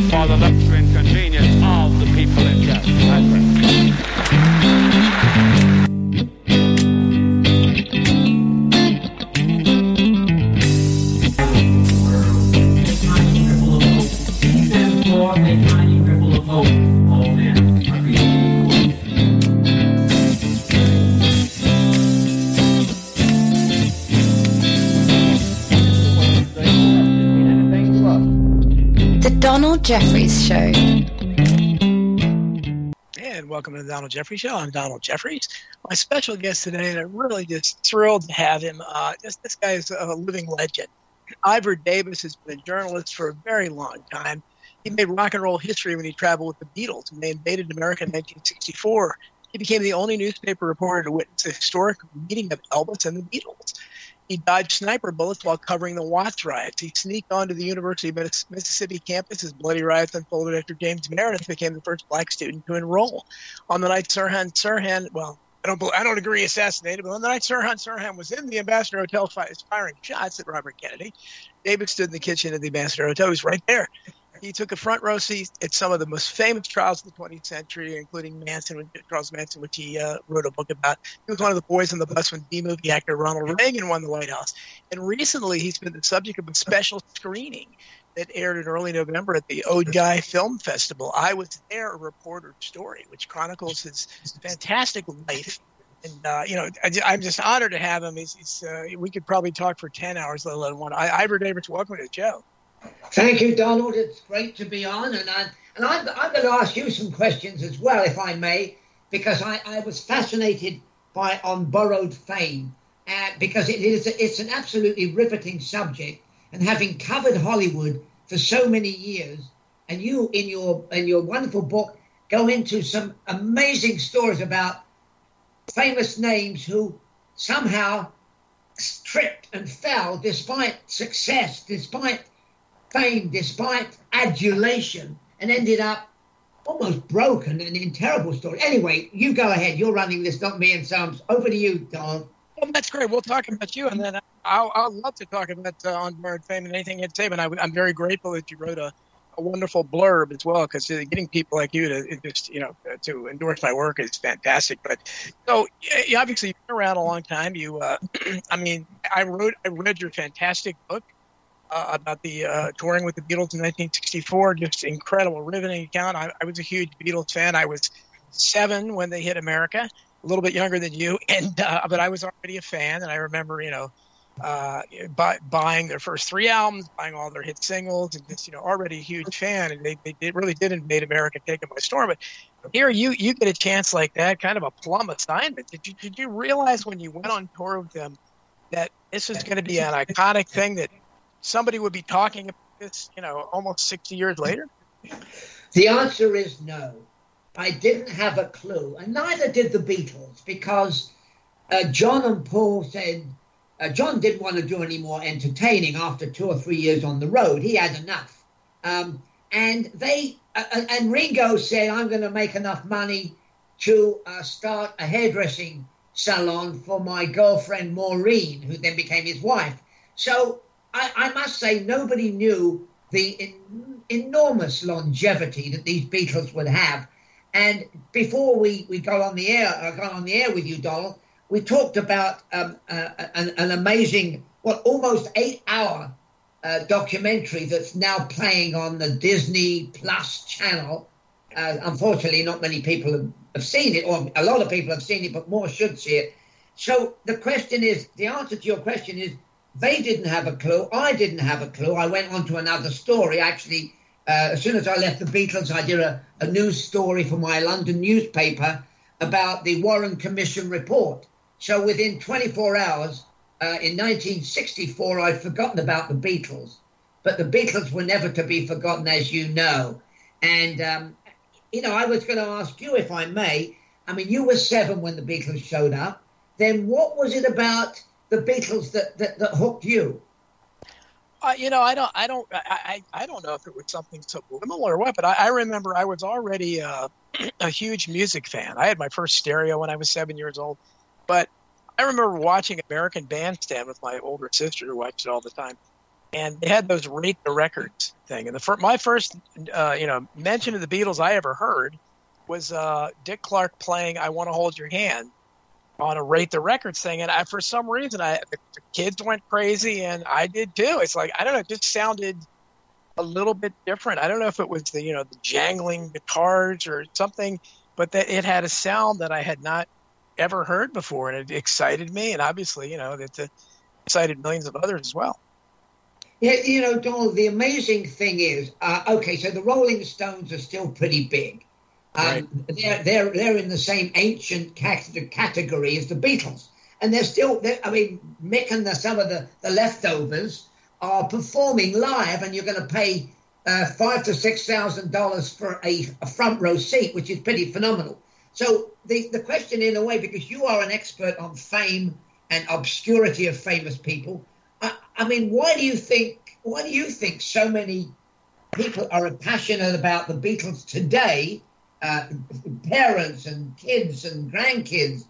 for the luxury and convenience of the people in charge. That's right. A tiny ripple of hope, all men are created equal. The Donald Jeffries Show. And welcome to the Donald Jeffries Show. I'm Donald Jeffries. My special guest today, and I'm really just thrilled to have him. This guy is a living legend. Ivor Davis has been a journalist for a very long time. He made rock and roll history when he traveled with the Beatles, and they invaded America in 1964. He became the only newspaper reporter to witness the historic meeting of Elvis and the Beatles. He dodged sniper bullets while covering the Watts riots. He sneaked onto the University of Mississippi campus as bloody riots unfolded after James Meredith became the first black student to enroll. On the night Sirhan, well, I don't agree assassinated, but on the night Sirhan was in the Ambassador Hotel firing shots at Robert Kennedy, David stood in the kitchen of the Ambassador Hotel. He was right there. He took a front row seat at some of the most famous trials of the 20th century, including Charles Manson, which he wrote a book about. He was one of the boys on the bus when B-movie actor Ronald Reagan won the White House. And recently, he's been the subject of a special screening that aired in early November at the Ode Guy Film Festival. I was there, a reporter's story, which chronicles his fantastic life. And, I'm just honored to have him. We could probably talk for 10 hours, let alone one. Ivor Davis, welcome to the show. Thank you, Donald. It's great to be on. And I'm going to ask you some questions as well, if I may, because I was fascinated by On Borrowed Fame, because it's an absolutely riveting subject. And having covered Hollywood for so many years, and you, in your wonderful book, go into some amazing stories about famous names who somehow tripped and fell despite success, despite fame, despite adulation, and ended up almost broken and in terrible story. Anyway, you go ahead. You're running this, not me, and so over to you, Donald. Well, that's great. We'll talk about you, and then I'll love to talk about On Borrowed Fame and anything you'd say, but I'm very grateful that you wrote a wonderful blurb as well, because getting people like you to endorse my work is fantastic. But so you obviously you've been around a long time. I read your fantastic book about the touring with the Beatles in 1964. Just incredible, riveting account. I was a huge Beatles fan. I was 7 when they hit America, a little bit younger than you, and but I was already a fan. And I remember, buying their first 3 albums, buying all their hit singles, and just already a huge fan. And they really did invade America, take them by storm. But here you get a chance like that, kind of a plum assignment. Did you realize when you went on tour with them that this was going to be an iconic thing that somebody would be talking about this, almost 60 years later? The answer is no. I didn't have a clue, and neither did the Beatles, because John and Paul said John didn't want to do any more entertaining after 2 or 3 years on the road. He had enough. And Ringo said, I'm going to make enough money to start a hairdressing salon for my girlfriend Maureen, who then became his wife. So I must say, nobody knew the enormous longevity that these Beatles would have. And before we got on the air with you, Donald, we talked about an amazing, almost 8-hour documentary that's now playing on the Disney Plus channel. Unfortunately, not many people have seen it, or a lot of people have seen it, but more should see it. So the answer to your question is, they didn't have a clue. I didn't have a clue. I went on to another story. Actually, as soon as I left the Beatles, I did a news story for my London newspaper about the Warren Commission report. So within 24 hours, in 1964, I'd forgotten about the Beatles. But the Beatles were never to be forgotten, as you know. And, I was going to ask you, if I may, you were 7 when the Beatles showed up. Then what was it about the Beatles that hooked you? I don't know if it was something subliminal or what, but I remember I was already a huge music fan. I had my first stereo when I was 7 years old, but I remember watching American Bandstand with my older sister, who watched it all the time. and they had those rate the records thing. And my first, mention of the Beatles I ever heard was Dick Clark playing "I Want to Hold Your Hand" on a rate the records thing. And for some reason, the kids went crazy, and I did too. It's like, I don't know, it just sounded a little bit different. I don't know if it was the jangling guitars or something, but that it had a sound that I had not ever heard before, and it excited me. And obviously, it excited millions of others as well. Yeah, Donald, the amazing thing is, okay, so the Rolling Stones are still pretty big. Right. They're in the same ancient category as the Beatles, and they're still. Mick and some of the leftovers are performing live, and you're going to pay $5,000 to $6,000 for a front row seat, which is pretty phenomenal. So the question, in a way, because you are an expert on fame and obscurity of famous people, why do you think so many people are passionate about the Beatles today? Parents and kids and grandkids,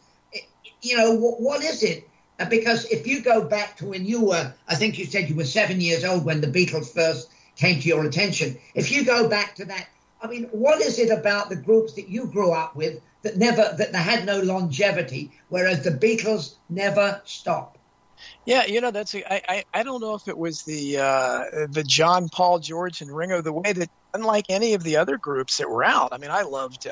what is it? Because if you go back to when you were, I think you said you were 7 years old when the Beatles first came to your attention. If you go back to that, what is it about the groups that you grew up with that they had no longevity, whereas the Beatles never stopped? Yeah, I don't know if it was the John, Paul, George, and Ringo, the way that, unlike any of the other groups that were out, I loved,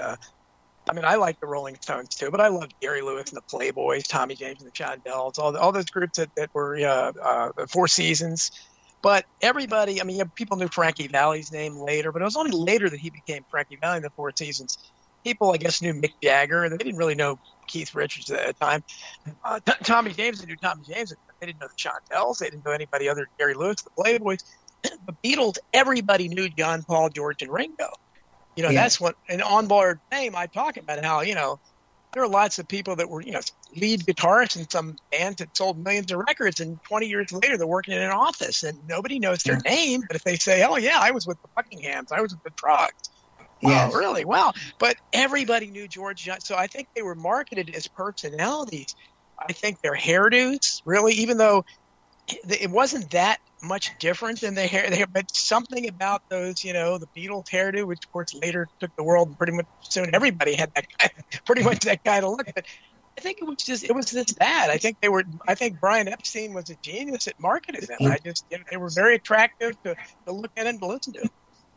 I like the Rolling Stones too, but I loved Gary Lewis and the Playboys, Tommy James and the Shondells, all those groups that were the Four Seasons. But everybody, people knew Frankie Valli's name later, but it was only later that he became Frankie Valli in the Four Seasons. People, I guess, knew Mick Jagger. They didn't really know Keith Richards at that time. Tommy James, they knew Tommy James. They didn't know the Shondells. They didn't know anybody other than Gary Lewis, the Playboys. The Beatles, everybody knew John, Paul, George, and Ringo. That's what, an onboard fame, I talk about how, there are lots of people that were, lead guitarists in some bands that sold millions of records, and 20 years later they're working in an office and nobody knows their name. But if they say, oh yeah, I was with the Buckinghams, I was with the Trucks. Wow, really? Wow. But everybody knew George Johnson. So I think they were marketed as personalities. I think their hairdos, really, even though it wasn't that much different than their hair, but something about those, the Beatles hairdo, which of course later took the world, and pretty much soon everybody had pretty much that kind of look. But I think it was just that. I think Brian Epstein was a genius at marketing them. They were very attractive to look at and to listen to.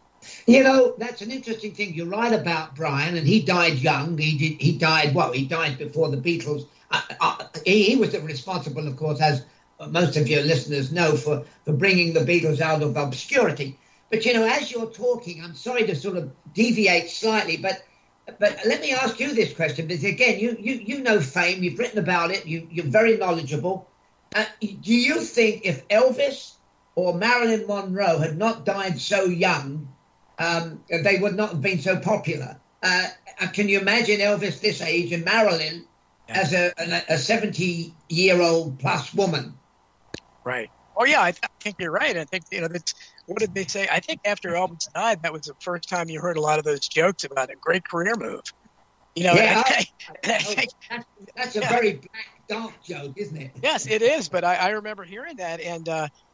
That's an interesting thing. You're right about Brian, and he died young. He died before the Beatles. He was responsible, of course, as most of your listeners know, for bringing the Beatles out of obscurity. But, as you're talking, I'm sorry to sort of deviate slightly, but let me ask you this question, because, again, you know fame, you've written about it, you're very knowledgeable. Do you think if Elvis or Marilyn Monroe had not died so young, they would not have been so popular? Can you imagine Elvis this age and Marilyn as a 70-year-old plus woman? Right. Oh, yeah, I think you're right. I think, that's, what did they say? I think after Elvis died, that was the first time you heard a lot of those jokes about a great career move. That's a very black, dark joke, isn't it? Yes, it is. But I remember hearing that. And,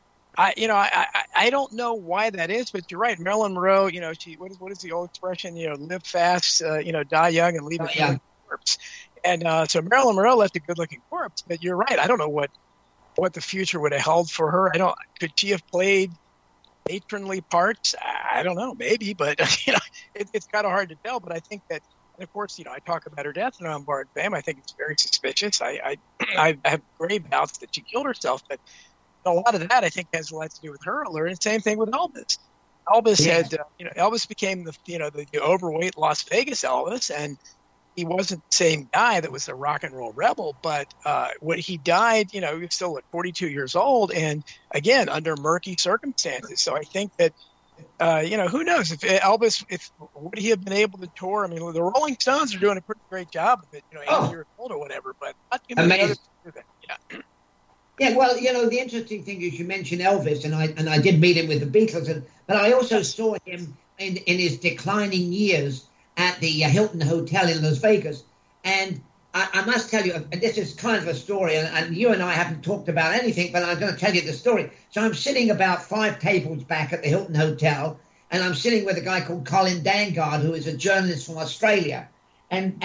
I don't know why that is, but you're right. Marilyn Monroe, what is the old expression? Live fast, die young and leave a good corpse. And so Marilyn Monroe left a good-looking corpse. But you're right. I don't know what the future would have held for her. Could she have played matronly parts? I don't know, maybe, but it's kind of hard to tell. But I think that, and of course, I talk about her death in Unbarred Fame. I think it's very suspicious. I have grave doubts that she killed herself, but a lot of that I think has a lot to do with her. And same thing with Elvis. Elvis had, Elvis became the overweight Las Vegas Elvis, and he wasn't the same guy that was a rock and roll rebel, but when he died, he was still 42 years old, and again, under murky circumstances. So I think that, who knows if Elvis, would he have been able to tour? The Rolling Stones are doing a pretty great job of it, 8 years old or whatever, but not too many others do that. Yeah. Yeah, well, the interesting thing is you mentioned Elvis, and I did meet him with the Beatles, but I also saw him in his declining years at the Hilton Hotel in Las Vegas. And I must tell you, and this is kind of a story, and you and I haven't talked about anything, but I'm going to tell you the story. So I'm sitting about 5 tables back at the Hilton Hotel, and I'm sitting with a guy called Colin Dangard, who is a journalist from Australia. And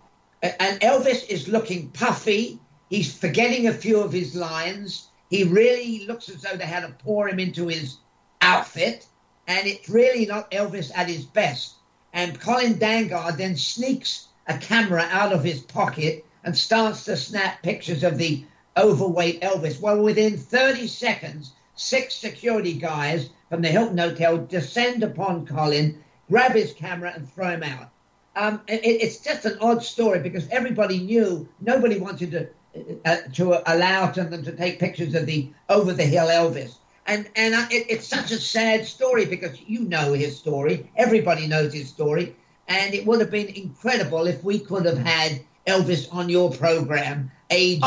Elvis is looking puffy. He's forgetting a few of his lines. He really looks as though they had to pour him into his outfit, and it's really not Elvis at his best. And Colin Dangard then sneaks a camera out of his pocket and starts to snap pictures of the overweight Elvis. Well, within 30 seconds, 6 security guys from the Hilton Hotel descend upon Colin, grab his camera, and throw him out. It's just an odd story because everybody knew nobody wanted to allow them to take pictures of the over-the-hill Elvis. And it's such a sad story because you know his story. Everybody knows his story. And it would have been incredible if we could have had Elvis on your program, aged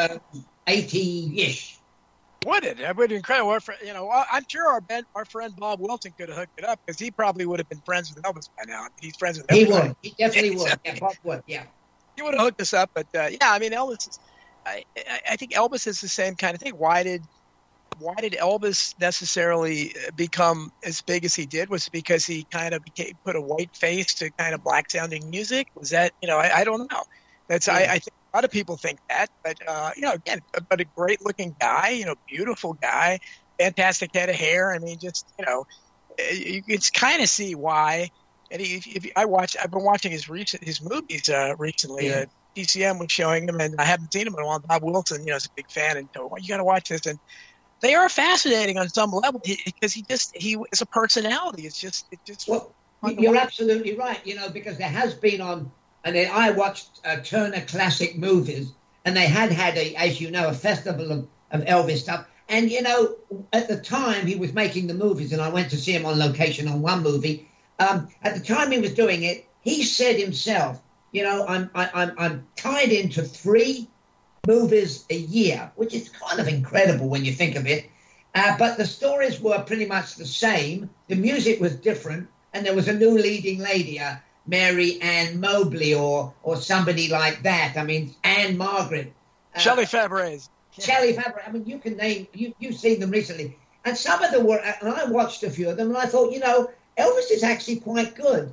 80-ish. Would it? It would be incredible. I'm sure our friend Bob Wilson could have hooked it up because he probably would have been friends with Elvis by now. He's friends with Elvis. He would. He definitely would. Yeah, Bob would. Yeah. He would have hooked us up. But Elvis. I think Elvis is the same kind of thing. Why did Elvis necessarily become as big as he did? Was it because he kind of put a white face to kind of black sounding music? Was that, I don't know. That's, yeah. I think a lot of people think that, but, again, but a great looking guy, beautiful guy, fantastic head of hair. I mean, just, you can kind of see why. And I've been watching his movies recently. Yeah. TCM was showing him, and I haven't seen him in a while. Bob Wilson, is a big fan, and you got to watch this. And they are fascinating on some level because he is a personality. It's just. Well, you're absolutely right. Because there has been and then I watched Turner Classic Movies, and they had a festival of Elvis stuff. And at the time he was making the movies, and I went to see him on location on one movie. At the time he was doing it, he said himself, I'm tied into 3 movies a year, which is kind of incredible when you think of it. But the stories were pretty much the same. The music was different, and there was a new leading lady, Mary Ann Mobley or somebody like that. I mean, Anne Margaret. Shelley Fabares. Shelley Fabares. I mean, you can name, you've seen them recently. And some of them were, and I watched a few of them, and I thought, Elvis is actually quite good.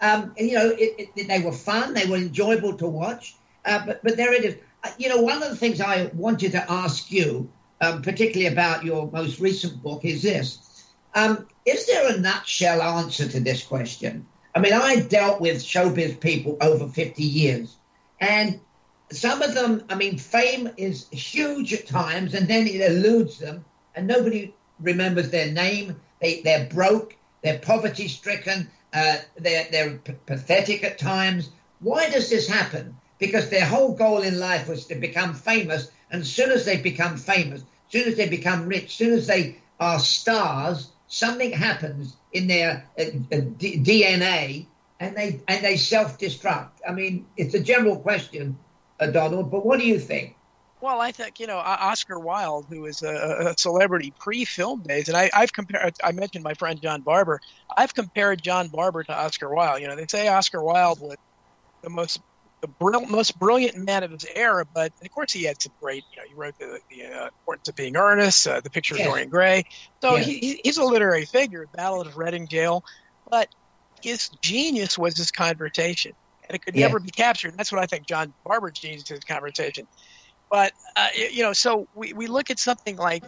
They were fun. They were enjoyable to watch. But there it is. One of the things I wanted to ask you, particularly about your most recent book, is this. Is there a nutshell answer to this question? I mean, I dealt with showbiz people over 50 years. And some of them, I mean, fame is huge at times, and then it eludes them, and nobody remembers their name. They're broke. They're poverty-stricken. They're pathetic at times. Why does this happen? Because their whole goal in life was to become famous, and as soon as they become famous, as soon as they become rich, as soon as they are stars, something happens in their DNA, and they self-destruct. I mean, it's a general question, Donald, but what do you think? Well, I think, Oscar Wilde, who is a celebrity pre-film days, and I've compared, I mentioned my friend John Barber. I've compared John Barber to Oscar Wilde. They say Oscar Wilde was the most brilliant man of his era, but of course he had some great, he wrote the Importance of Being Earnest, The Picture of Dorian Gray. So he's a literary figure, Ballad of Reading Gaol, but his genius was his conversation, and it could never be captured. That's what I think John Barber's genius is, conversation. But, so we look at something like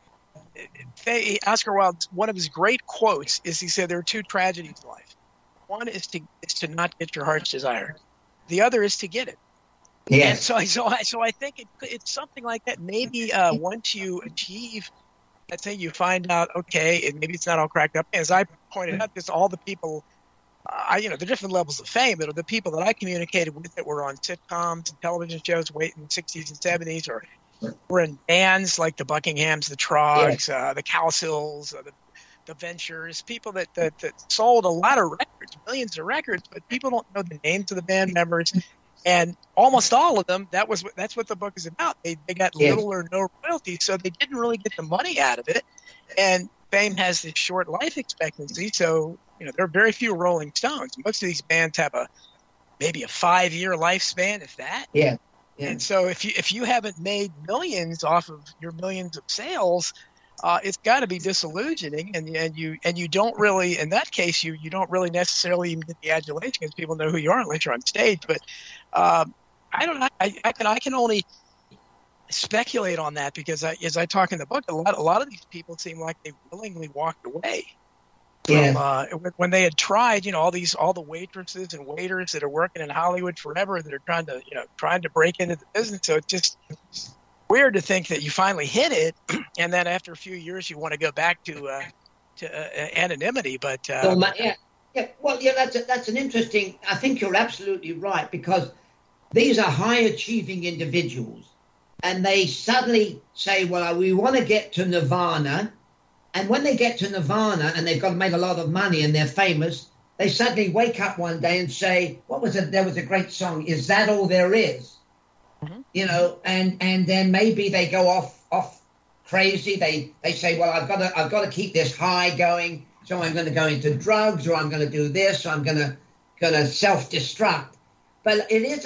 Oscar Wilde, one of his great quotes is he said there are 2 tragedies in life. One is to not get your heart's desire. The other is to get it. Yes. And so I think it's something like that. Maybe once you achieve, let's say you find out, okay, and maybe it's not all cracked up. As I pointed out, there's all the people, the different levels of fame, but the people that I communicated with that were on sitcoms and television shows in the 60s and 70s, or were in bands like the Buckinghams, the Trogs, the Cowsills, the Ventures, people that sold a lot of records, millions of records, but people don't know the names of the band members. And almost all of them, that's what the book is about. They got little or no royalties, so they didn't really get the money out of it. And fame has this short life expectancy, so there are very few Rolling Stones. Most of these bands have maybe a 5-year lifespan, if that. Yeah. And so if you haven't made millions off of your millions of sales, it's got to be disillusioning, and you don't really, in that case, you don't really necessarily even get the adulation because people know who you are unless you're on stage. But I don't know. I can only speculate on that because as I talk in the book, a lot of these people seem like they willingly walked away. When they had tried, all the waitresses and waiters that are working in Hollywood forever that are trying to break into the business. So it's just weird to think that you finally hit it, and then after a few years you want to go back to anonymity. But that's an interesting. I think you're absolutely right, because these are high achieving individuals, and they suddenly say, "Well, we want to get to Nirvana." And when they get to Nirvana and they've made a lot of money and they're famous, they suddenly wake up one day and say, "What was it? There was a great song. Is that all there is?" Mm-hmm. And then maybe they go off crazy. They say, "Well, I've got to keep this high going, so I'm going to go into drugs, or I'm going to do this, or I'm going to self-destruct." But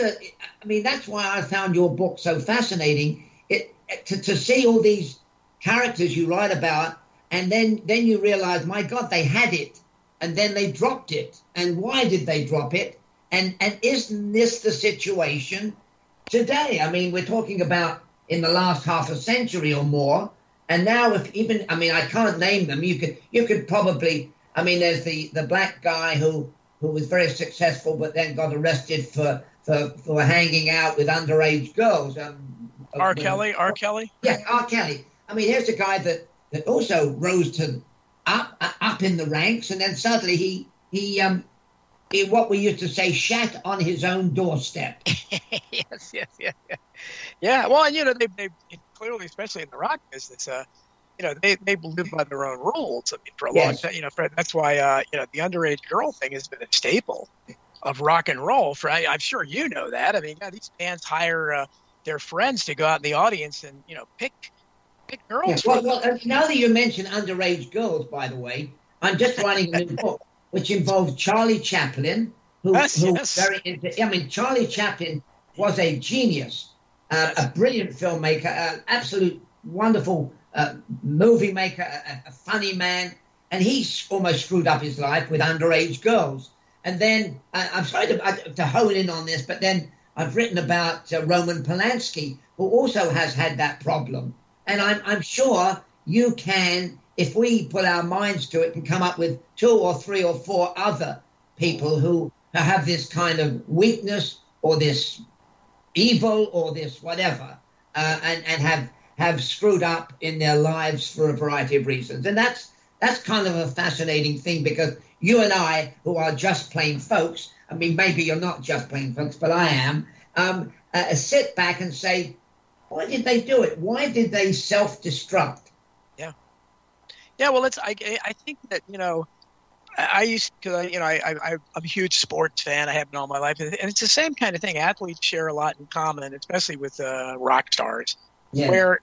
that's why I found your book so fascinating. To see all these characters you write about. And then you realize, my God, they had it, and then they dropped it. And why did they drop it? And isn't this the situation today? I mean, we're talking about in the last half a century or more. And now, I can't name them. You could probably. I mean, there's the black guy who was very successful, but then got arrested for hanging out with underage girls. R. Kelly. Yeah, R. Kelly. I mean, here's a guy that also rose to up in the ranks, and then suddenly he what we used to say, shat on his own doorstep. Yes. Yeah. Well, they clearly, especially in the rock business, they live by their own rules. I mean, for a long time, that's why the underage girl thing has been a staple of rock and roll. I'm sure you know that. I mean, these bands hire their friends to go out in the audience and pick girls. Yeah. Well, now that you mention underage girls, by the way, I'm just writing a new book which involves Charlie Chaplin, who's very into. I mean, Charlie Chaplin was a genius, a brilliant filmmaker, an absolute wonderful movie maker, a funny man, and he almost screwed up his life with underage girls. And then I'm sorry to hone in on this, but then I've written about Roman Polanski, who also has had that problem. And I'm sure you can, if we put our minds to it, can come up with 2 or 3 or 4 other people who have this kind of weakness or this evil or this whatever, and have screwed up in their lives for a variety of reasons. And that's kind of a fascinating thing, because you and I, who are just plain folks, I mean, maybe you're not just plain folks, but I am, sit back and say, why did they do it? Why did they self-destruct? Yeah. Well, I think that I used to, I'm a huge sports fan. I have been all my life, and it's the same kind of thing. Athletes share a lot in common, especially with rock stars. Yeah. Where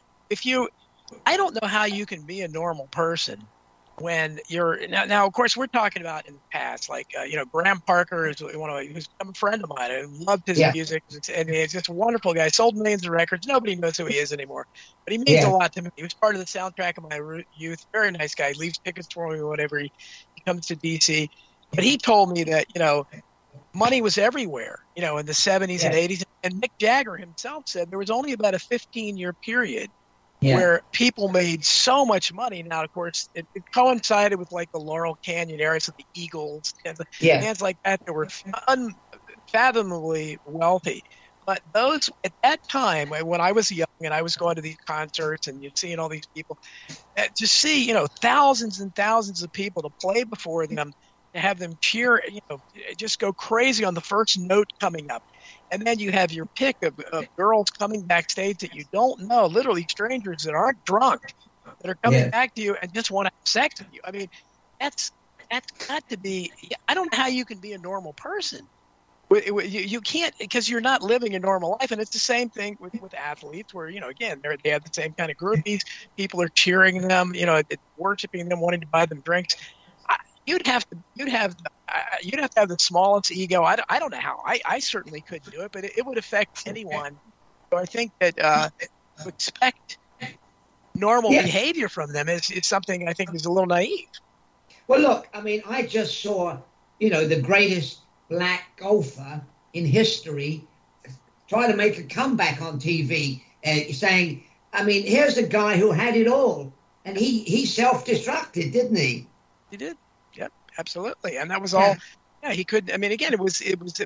I don't know how you can be a normal person when you're now. Of course, we're talking about in the past, like Graham Parker is who's a friend of mine. I loved his music, and he's just a wonderful guy. Sold millions of records. Nobody knows who he is anymore, but he means a lot to me. He was part of the soundtrack of my youth. Very nice guy. Leaves tickets for me whenever he comes to DC. But he told me that money was everywhere. In the 70s and 80s, and Mick Jagger himself said there was only about a 15-year period where people made so much money. Now, of course, it coincided with like the Laurel Canyon areas of the Eagles and bands like that were unfathomably wealthy. But those at that time, when I was young and I was going to these concerts and you're seeing all these people, to see thousands and thousands of people to play before them, to have them cheer, just go crazy on the first note coming up. And then you have your pick of girls coming backstage that you don't know, literally strangers that aren't drunk, that are coming back to you and just want to have sex with you. I mean, that's got to be – I don't know how you can be a normal person. You can't, because you're not living a normal life. And it's the same thing with athletes where, again, they have the same kind of groupies. People are cheering them, worshiping them, wanting to buy them drinks. You'd have to have the smallest ego. I don't know how. I certainly couldn't do it, but it would affect anyone So I think that to expect normal Yeah. behavior from them is something I think is a little naive. Well, look, I mean, I just saw, the greatest black golfer in history try to make a comeback on TV, saying, I mean, here's a guy who had it all, and he self-destructed, didn't he? He did. Yep, absolutely. And that was all. Yeah, he could. I mean, again, it was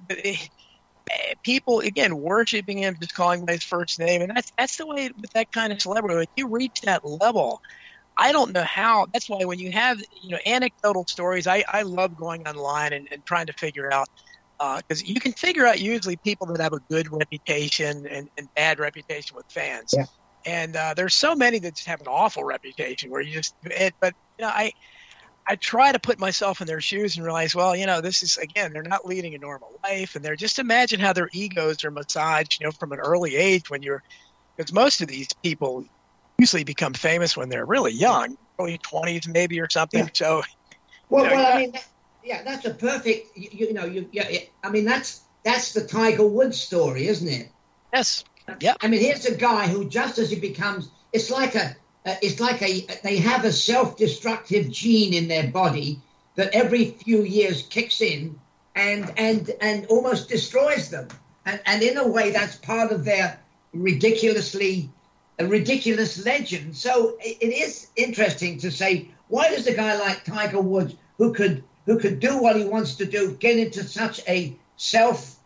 people again worshiping him, just calling him by his first name, and that's the way with that kind of celebrity. When you reach that level, I don't know how. That's why when you have anecdotal stories, I love going online and trying to figure out because you can figure out usually people that have a good reputation and bad reputation with fans. Yeah. And there's so many that just have an awful reputation where you just. But I try to put myself in their shoes and realize, well, this is, again, they're not leading a normal life. And they're just imagine how their egos are massaged, from an early age because most of these people usually become famous when they're really young, early 20s maybe or something. Yeah. So, I mean, that's a perfect, I mean, that's the Tiger Woods story, isn't it? Yes. Yeah. I mean, here's a guy who just as he becomes, it's like they have a self-destructive gene in their body that every few years kicks in and almost destroys them. And in a way, that's part of their ridiculous legend. So it is interesting to say, why does a guy like Tiger Woods, who could do what he wants to do, get into such a self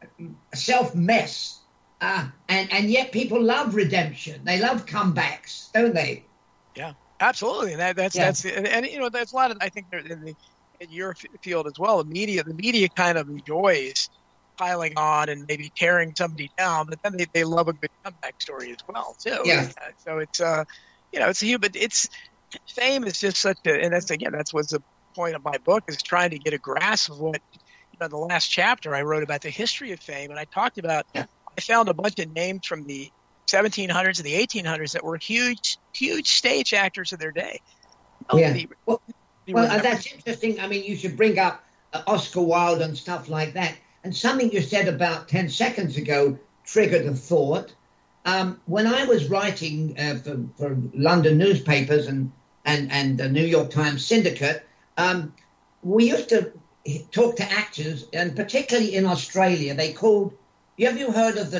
mess? And yet people love redemption. They love comebacks, don't they? Yeah, absolutely. And that's that's a lot of, I think in your field as well. The media kind of enjoys piling on and maybe tearing somebody down, but then they love a good comeback story as well too. Yeah. So it's it's huge, but fame is just such a, and that's what's the point of my book, is trying to get a grasp of what the last chapter I wrote about the history of fame, and I talked about. Yeah. I found a bunch of names from the 1700s and the 1800s that were huge stage actors of their day. Well, that's interesting. I mean, you should bring up Oscar Wilde and stuff like that. And something you said about 10 seconds ago triggered a thought. When I was writing for London newspapers and the New York Times Syndicate, we used to talk to actors, and particularly in Australia, they called. Have you heard of the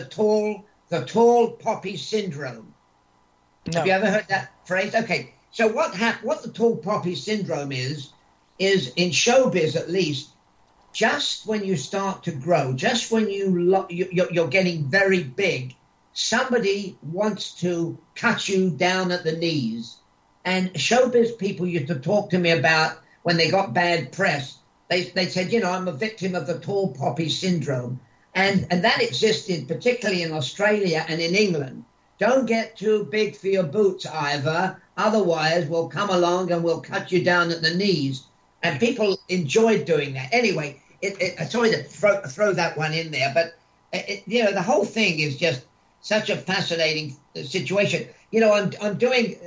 tall poppy syndrome? No. Have you ever heard that phrase? Okay. So what the tall poppy syndrome is in showbiz at least, just when you start to grow, just when you're getting very big, somebody wants to cut you down at the knees. And showbiz people used to talk to me about when they got bad press. They said, I'm a victim of the tall poppy syndrome. And that existed particularly in Australia and in England. Don't get too big for your boots, Ivor. Otherwise, we'll come along and we'll cut you down at the knees. And people enjoyed doing that. Anyway, sorry to throw that one in there, but the whole thing is just such a fascinating situation. I'm doing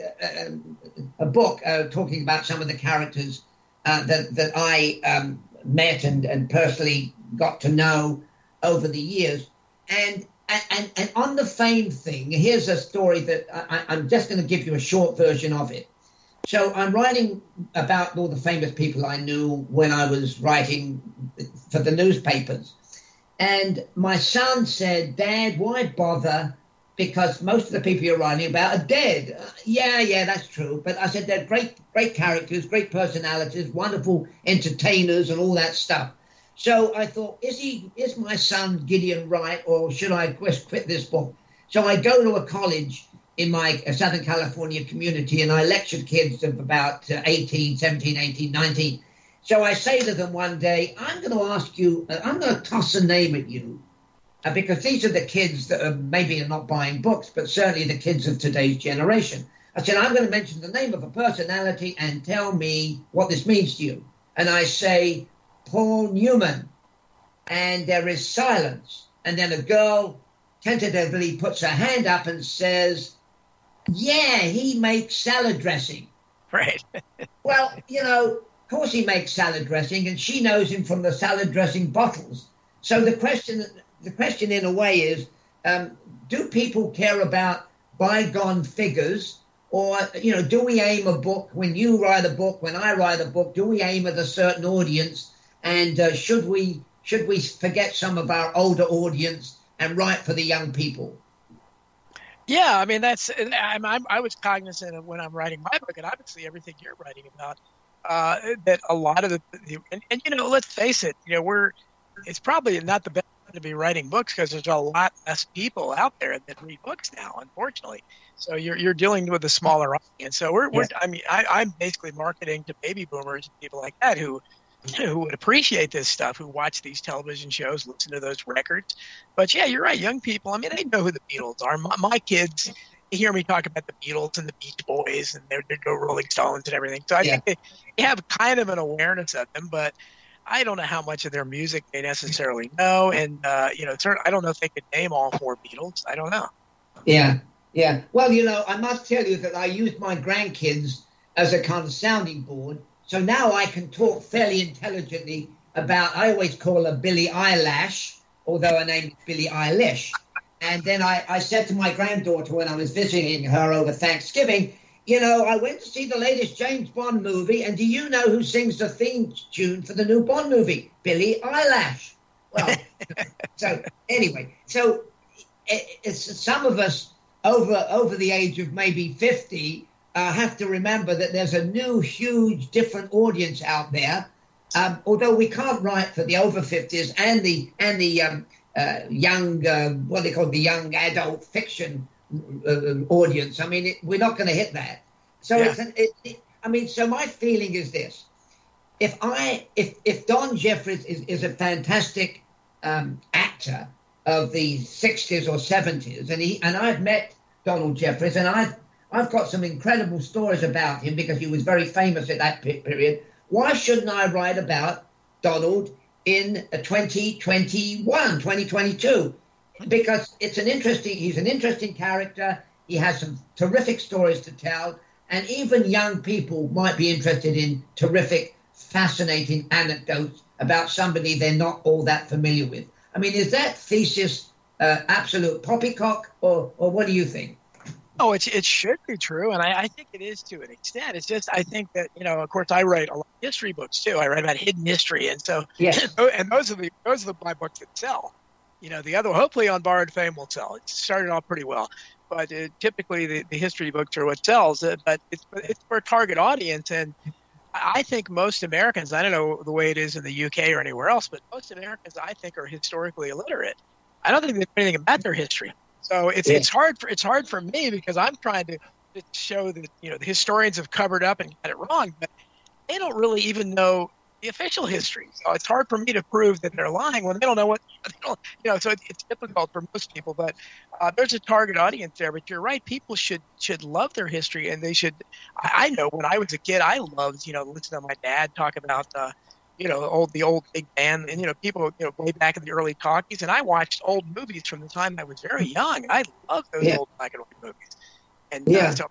a book talking about some of the characters that I met and personally got to know over the years. And on the fame thing, here's a story that I'm just going to give you a short version of it. So I'm writing about all the famous people I knew when I was writing for the newspapers. And my son said, Dad, why bother? Because most of the people you're writing about are dead. Yeah, that's true. But I said, they're great characters, great personalities, wonderful entertainers and all that stuff. So I thought, is my son Gideon right, or should I quit this book? So I go to a college in my Southern California community, and I lectured kids of about 17, 18, 19. So I say to them one day, I'm going to ask you, I'm going to toss a name at you, because these are the kids that are maybe not buying books, but certainly the kids of today's generation. I said, I'm going to mention the name of a personality and tell me what this means to you. And I say, Paul Newman. And there is silence. And then a girl tentatively puts her hand up and says, yeah, he makes salad dressing. Right. Well, of course he makes salad dressing, and she knows him from the salad dressing bottles. So the question in a way is, do people care about bygone figures, or do we aim a book when you write a book, when I write a book? Do we aim at a certain audience, and should we forget some of our older audience and write for the young people? Yeah, I mean I was cognizant of when I'm writing my book, and obviously everything you're writing about, that a lot of and let's face it, it's probably not the best time to be writing books because there's a lot less people out there that read books now, unfortunately. So you're dealing with a smaller audience. So I'm basically marketing to baby boomers and people like that who would appreciate this stuff, who watch these television shows, listen to those records. But yeah, you're right. Young people, I mean, they know who the Beatles are. My kids, they hear me talk about the Beatles and the Beach Boys and they go Rolling Stones and everything. So I think they have kind of an awareness of them, but I don't know how much of their music they necessarily know. And, I don't know if they could name all 4 Beatles. I don't know. Yeah. Yeah. Well, I must tell you that I use my grandkids as a kind of sounding board. So now I can talk fairly intelligently about, I always call her Billie Eyelash, although her name is Billie Eilish. And then I said to my granddaughter when I was visiting her over Thanksgiving, I went to see the latest James Bond movie, and do you know who sings the theme tune for the new Bond movie? Billie Eyelash. Well, so anyway, it's some of us over the age of maybe 50 have to remember that there's a new, huge, different audience out there. Although we can't write for the over 50s and the young, what they call the young adult fiction audience. I mean, we're not going to hit that. So so my feeling is this: if Don Jeffries is a fantastic actor of the 60s or 70s, and I've met Donald Jeffries, and I've got some incredible stories about him because he was very famous at that period. Why shouldn't I write about Donald in 2021, 2022? Because he's an interesting character. He has some terrific stories to tell. And even young people might be interested in terrific, fascinating anecdotes about somebody they're not all that familiar with. I mean, is that thesis absolute poppycock, or what do you think? Oh, it should be true, and I think it is to an extent. It's just I think that of course, I write a lot of history books too. I write about hidden history, and so and those are my books that sell. The other, hopefully, On Borrowed Fame will sell. It started off pretty well, but typically the history books are what sells. But it's for a target audience, and I think most Americans, I don't know the way it is in the UK or anywhere else, but most Americans, I think, are historically illiterate. I don't think they know anything about their history. So it's hard for me because I'm trying to show that the historians have covered up and got it wrong, but they don't really even know the official history. So it's hard for me to prove that they're lying when they don't know what So it's difficult for most people. But there's a target audience there. But you're right; people should love their history, and they should. I know when I was a kid, I loved listening to my dad talk about the old big band, and people way back in the early talkies. And I watched old movies from the time I was very young. I love those old black and white movies. And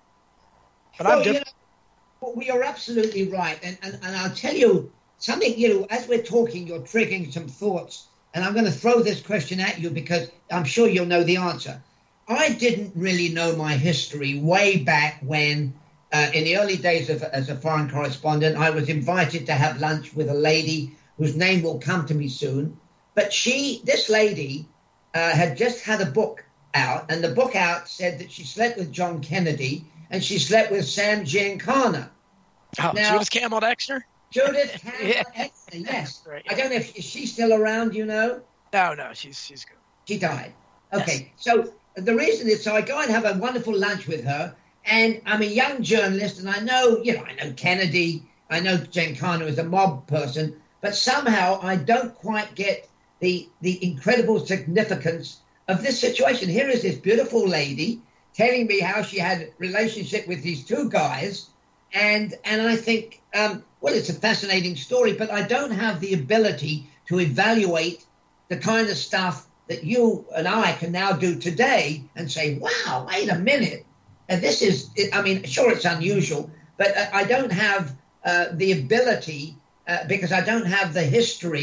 we are absolutely right. And I'll tell you something. As we're talking, you're triggering some thoughts. And I'm going to throw this question at you because I'm sure you'll know the answer. I didn't really know my history way back when. In the early days as a foreign correspondent, I was invited to have lunch with a lady whose name will come to me soon. But this lady had just had a book out, and the book out said that she slept with John Kennedy and she slept with Sam Giancana. Oh, now, Judith Campbell Dexter? Judith Campbell Dexter, yes. Right, I don't know if she's still around, No, she's good. She died. Okay, yes. So the reason is, so I go and have a wonderful lunch with her. And I'm a young journalist, and I know Kennedy, I know Giancana is a mob person, but somehow I don't quite get the incredible significance of this situation. Here is this beautiful lady telling me how she had a relationship with these two guys, and I think, it's a fascinating story, but I don't have the ability to evaluate the kind of stuff that you and I can now do today and say, wow, wait a minute. And this is, sure, it's unusual, but I don't have the ability because I don't have the history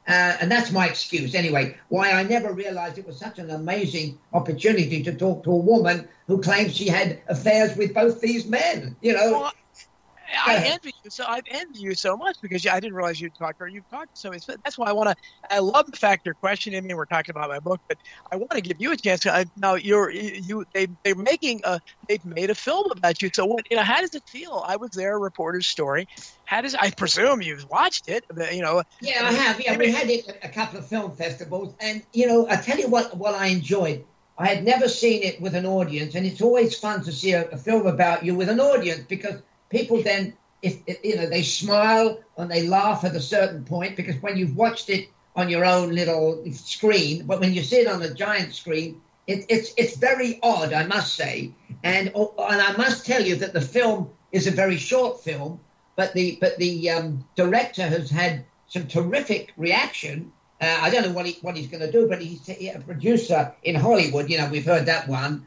And that's my excuse anyway, why I never realized it was such an amazing opportunity to talk to a woman who claims she had affairs with both these men, Well, I envy you so much because I didn't realize you'd talked to her. You've talked to so that's why I love the fact you're questioning me. We're talking about my book, but I want to give you a chance. Now they've made a film about you. So how does it feel? I was there, a reporter's story. I presume you've watched it, Yeah, I have. Yeah, we had it at a couple of film festivals, and I tell you what I enjoyed. I had never seen it with an audience, and it's always fun to see a film about you with an audience because people then, if they smile and they laugh at a certain point, because when you've watched it on your own little screen, but when you see it on a giant screen, it's very odd, I must say. And I must tell you that the film is a very short film, but the director has had some terrific reaction. I don't know what he's going to do, but he's a producer in Hollywood. We've heard that one.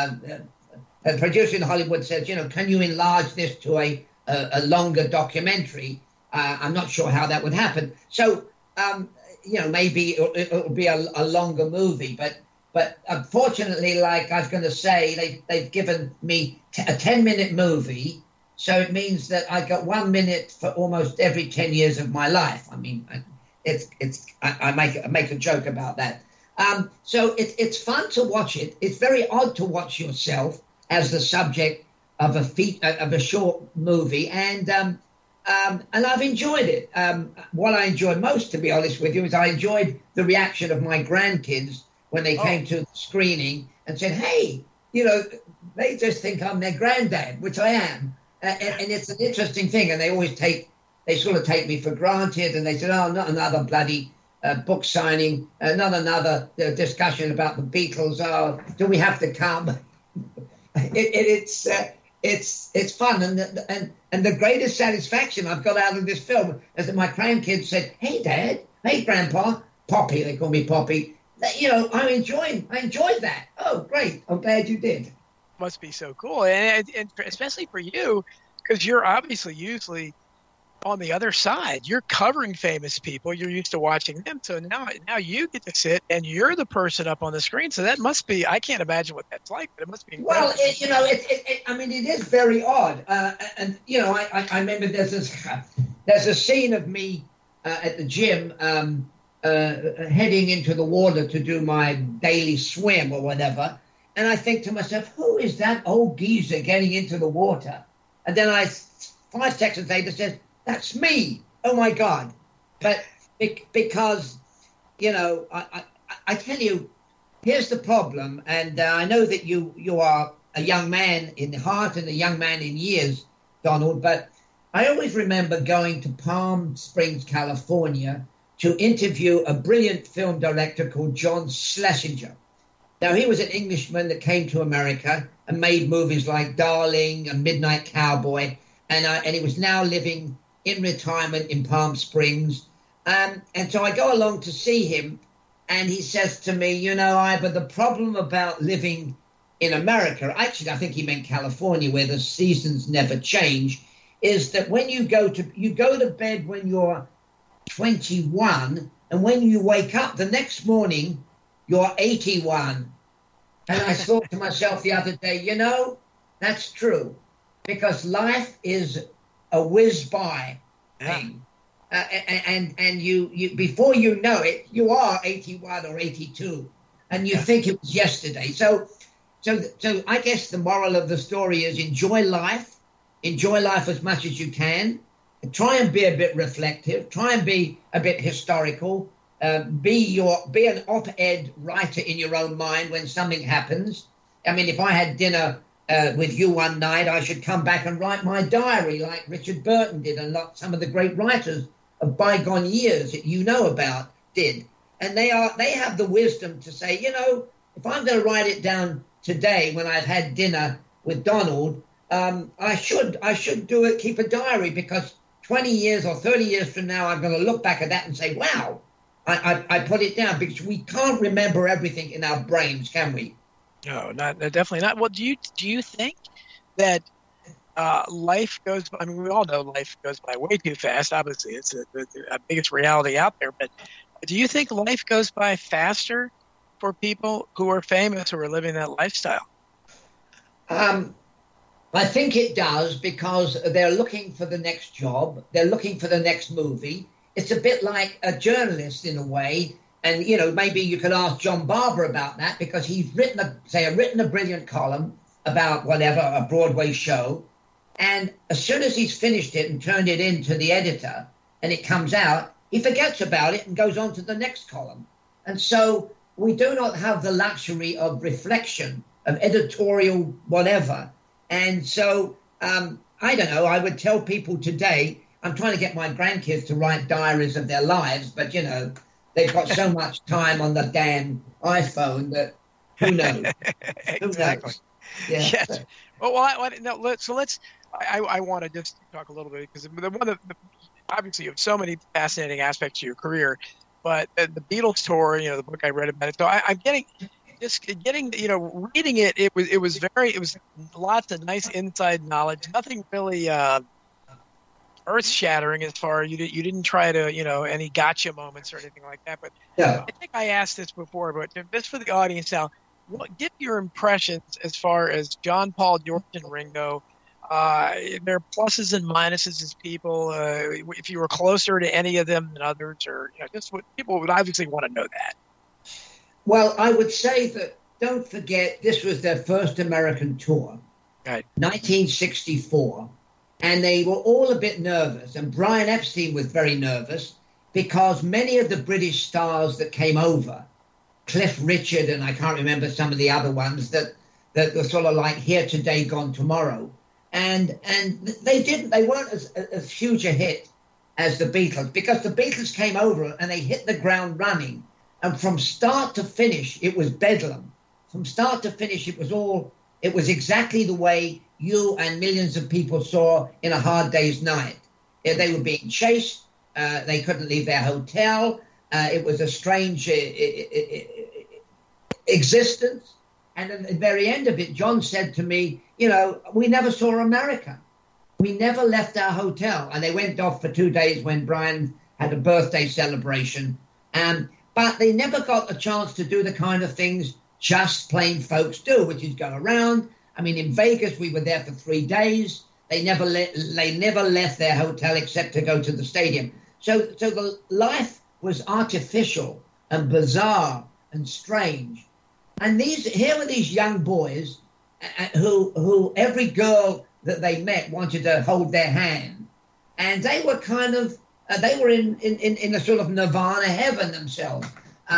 A producer in Hollywood says, can you enlarge this to a longer documentary? I'm not sure how that would happen. So, maybe it'll be a longer movie. But unfortunately, like I was going to say, they've given me a 10-minute movie. So it means that I got 1 minute for almost every 10 years of my life. I mean, I make a joke about that. So it's fun to watch it. It's very odd to watch yourself as the subject of a short movie, and I've enjoyed it. What I enjoyed most, to be honest with you, is I enjoyed the reaction of my grandkids when they came to the screening and said, "Hey, they just think I'm their granddad," which I am, and it's an interesting thing. And they sort of take me for granted, and they said, "Oh, not another bloody." Book signing, not another discussion about the Beatles. Oh, do we have to come? It's fun, and the greatest satisfaction I've got out of this film is that my grandkids said, "Hey, Dad, hey, Grandpa, Poppy," they call me Poppy. I enjoyed that. Oh, great! I'm glad you did. Must be so cool, and especially for you, because you're obviously usually on the other side. You're covering famous people. You're used to watching them. So now you get to sit and you're the person up on the screen. So that must be, I can't imagine what that's like, but it must be incredible. Well, it is very odd. And I remember there's a scene of me at the gym heading into the water to do my daily swim or whatever. And I think to myself, who is that old geezer getting into the water? And then 5 seconds later said, "That's me." Oh my God. But because, I tell you, here's the problem. And I know that you are a young man in heart and a young man in years, Donald, but I always remember going to Palm Springs, California to interview a brilliant film director called John Schlesinger. Now, he was an Englishman that came to America and made movies like Darling and Midnight Cowboy. And he was now living in retirement in Palm Springs. And so I go along to see him, and he says to me, Ivor, the problem about living in America, actually, I think he meant California, where the seasons never change, is that when you go to bed when you're 21, and when you wake up the next morning, you're 81. And I thought to myself the other day, that's true, because life is a whiz-by thing. And you before you know it, you are 81 or 82, and you think it was yesterday. So I guess the moral of the story is enjoy life as much as you can. Try and be a bit reflective. Try and be a bit historical. Be an op-ed writer in your own mind when something happens. I mean, if I had dinner with you one night, I should come back and write my diary like Richard Burton did, and like some of the great writers of bygone years that you know about did. And they have the wisdom to say, if I'm going to write it down today when I've had dinner with Donald, I should do it, keep a diary, because 20 years or 30 years from now, I'm going to look back at that and say, wow, I put it down, because we can't remember everything in our brains, can we? No, definitely not. Well, do you think that life goes by? I mean, we all know life goes by way too fast. Obviously, it's the biggest reality out there. But Do you think life goes by faster for people who are famous, who are living that lifestyle? I think it does because they're looking for the next job. They're looking for the next movie. It's a bit like a journalist in a way. And, maybe you could ask John Barber about that because he's written a brilliant column about whatever, a Broadway show. And as soon as he's finished it and turned it in to the editor and it comes out, he forgets about it and goes on to the next column. And so we do not have the luxury of reflection, of editorial whatever. And so, I don't know, I would tell people today, I'm trying to get my grandkids to write diaries of their lives, but, they've got so much time on the damn iPhone that who knows? Exactly. Who knows? Yeah. Yes. I want to just talk a little bit because obviously you have so many fascinating aspects to your career, but the Beatles tour, the book I read about it. So I'm getting, reading it. It was lots of nice inside knowledge. Nothing really earth shattering as far you didn't try to any gotcha moments or anything like that. But Yeah. I think I asked this before, but just for the audience now, give your impressions as far as John, Paul, George, and Ringo. Their pluses and minuses as people. If you were closer to any of them than others, or just what people would obviously want to know that. Well, I would say that don't forget this was their first American tour, Right. 1964, and they were all a bit nervous. And Brian Epstein was very nervous because many of the British stars that came over, Cliff Richard, and I can't remember some of the other ones that were sort of like here today, gone tomorrow. And they weren't as huge a hit as the Beatles because the Beatles came over and they hit the ground running. And from start to finish, it was bedlam. From start to finish, it was exactly the way you and millions of people saw in A Hard Day's Night. They were being chased. They couldn't leave their hotel. It was a strange existence. And at the very end of it, John said to me, we never saw America. We never left our hotel. And they went off for 2 days when Brian had a birthday celebration. But they never got a chance to do the kind of things just plain folks do, which is go around. I mean, in Vegas, we were there for 3 days. They never left their hotel except to go to the stadium. So the life was artificial and bizarre and strange. And here were these young boys who every girl that they met wanted to hold their hand. And they were kind of, they were in a sort of nirvana heaven themselves.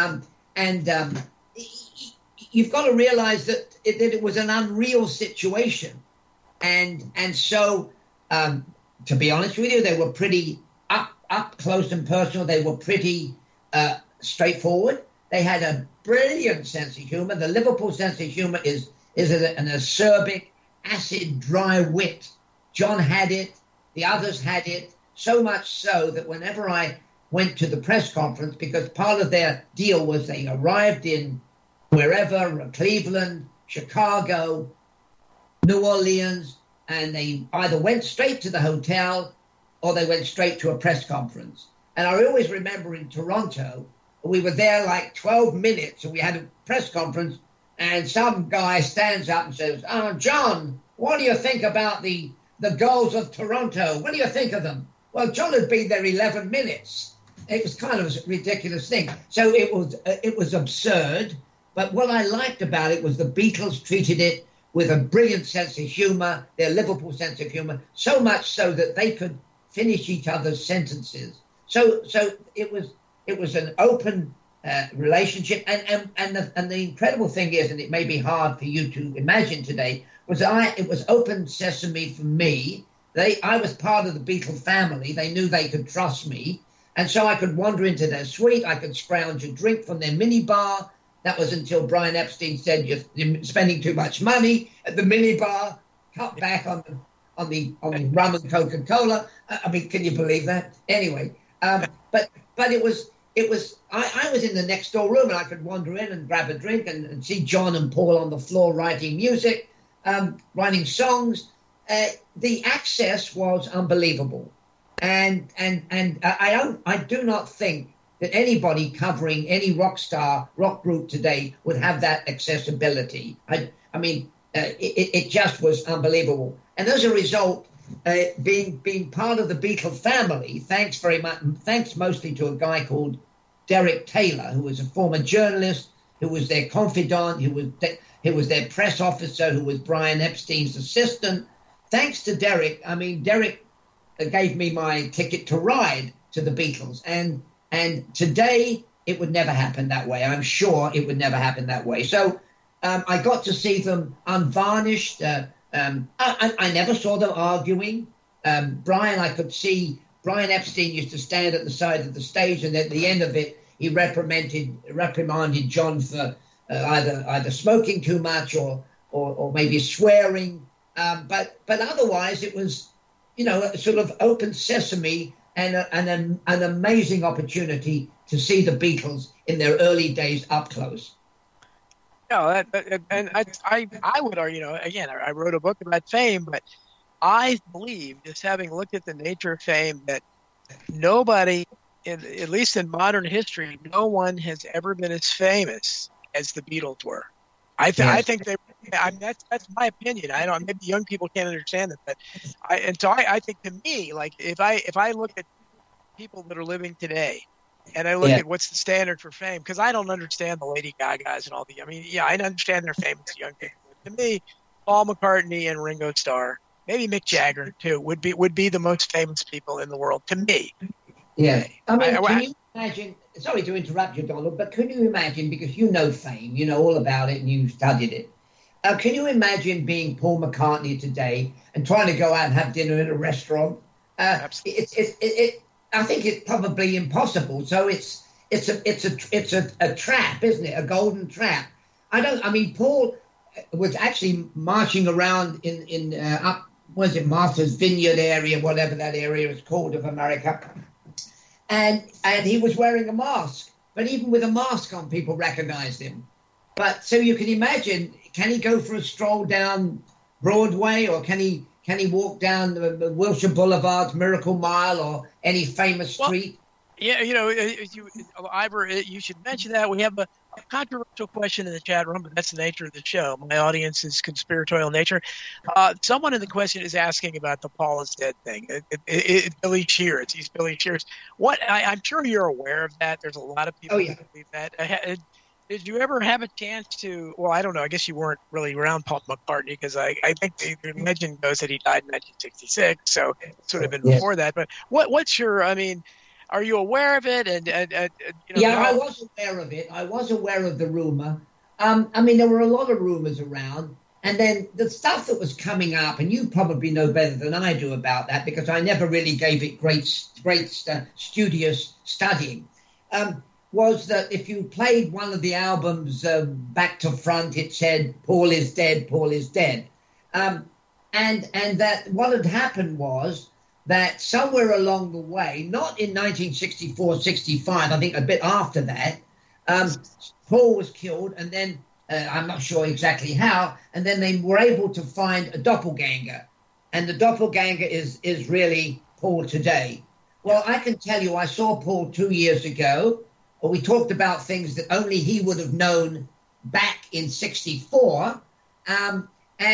You've got to realize that it was an unreal situation. And so, to be honest with you, they were pretty up close and personal. They were pretty straightforward. They had a brilliant sense of humor. The Liverpool sense of humor is an acerbic, acid, dry wit. John had it. The others had it. So much so that whenever I went to the press conference, because part of their deal was they arrived in wherever, Cleveland, Chicago, New Orleans, and they either went straight to the hotel or they went straight to a press conference. And I always remember in Toronto, we were there like 12 minutes and we had a press conference and some guy stands up and says, John, what do you think about the girls of Toronto? What do you think of them? Well, John had been there 11 minutes. It was kind of a ridiculous thing. So it was absurd. But what I liked about it was the Beatles treated it with a brilliant sense of humor, their Liverpool sense of humor, so much so that they could finish each other's sentences. So it was an open relationship. And the incredible thing is, and it may be hard for you to imagine today, it was open sesame for me. I was part of the Beatle family. They knew they could trust me. And so I could wander into their suite. I could scrounge a drink from their minibar. That was until Brian Epstein said, you're spending too much money at the minibar. Cut back on the rum and Coca-Cola. I mean, can you believe that? Anyway, but it was I was in the next door room and I could wander in and grab a drink and see John and Paul on the floor writing music, writing songs. The access was unbelievable, and I do not think that anybody covering any rock group today would have that accessibility. I mean, it just was unbelievable. And as a result, being part of the Beatle family, thanks mostly to a guy called Derek Taylor, who was a former journalist, who was their confidant, who was their press officer, who was Brian Epstein's assistant. Thanks to Derek, I mean, Derek gave me my ticket to ride to the Beatles. And today, it would never happen that way. I'm sure it would never happen that way. So I got to see them unvarnished. I never saw them arguing. I could see Brian Epstein used to stand at the side of the stage, and at the end of it, he reprimanded John for either smoking too much or maybe swearing. But otherwise, it was, sort of open sesame and an amazing opportunity to see the Beatles in their early days up close. No, and I would argue, again, I wrote a book about fame, but I believe, just having looked at the nature of fame, that nobody, at least in modern history, no one has ever been as famous as the Beatles were. I think they. I mean, that's my opinion. I don't. Maybe young people can't understand it, but I think, to me, like if I look at people that are living today, and I look at what's the standard for fame, because I don't understand the Lady Gagas and all the. I mean, yeah, I understand they're famous young people. But to me, Paul McCartney and Ringo Starr, maybe Mick Jagger too, would be the most famous people in the world to me. Yeah, I mean, can you imagine? Sorry to interrupt you, Donald, but can you imagine, because you know fame, you know all about it, and you studied it. Can you imagine being Paul McCartney today and trying to go out and have dinner in a restaurant? Absolutely. I think it's probably impossible. So it's a trap, isn't it? A golden trap. Paul was actually marching around in Martha's Vineyard area, whatever that area is called of America. And he was wearing a mask. But even with a mask on, people recognized him. But so you can imagine, can he go for a stroll down Broadway, or can he walk down the Wilshire Boulevard's Miracle Mile or any famous street? Yeah, Ivor, you should mention that. We have a controversial question in the chat room, but that's the nature of the show. My audience is conspiratorial nature. Someone in the question is asking about the Paul is dead thing. Billy Shears. He's Billy Shears. I'm sure you're aware of that. There's a lot of people who believe that. Did you ever have a chance to? Well, I don't know. I guess you weren't really around Paul McCartney, because I think the legend goes that he died in 1966, so it's sort of been before that. But what's your? I mean, are you aware of it? I was aware of it. I was aware of the rumor. There were a lot of rumors around, and then the stuff that was coming up, and you probably know better than I do about that, because I never really gave it great studious studying. Was that if you played one of the albums back to front, it said, Paul is dead, Paul is dead. And that what had happened was that somewhere along the way, not in 1964, 65, I think a bit after that, Paul was killed, and then I'm not sure exactly how, and then they were able to find a doppelganger. And the doppelganger is really Paul today. Well, I can tell you, I saw Paul 2 years ago. We talked about things that only he would have known back in 64. And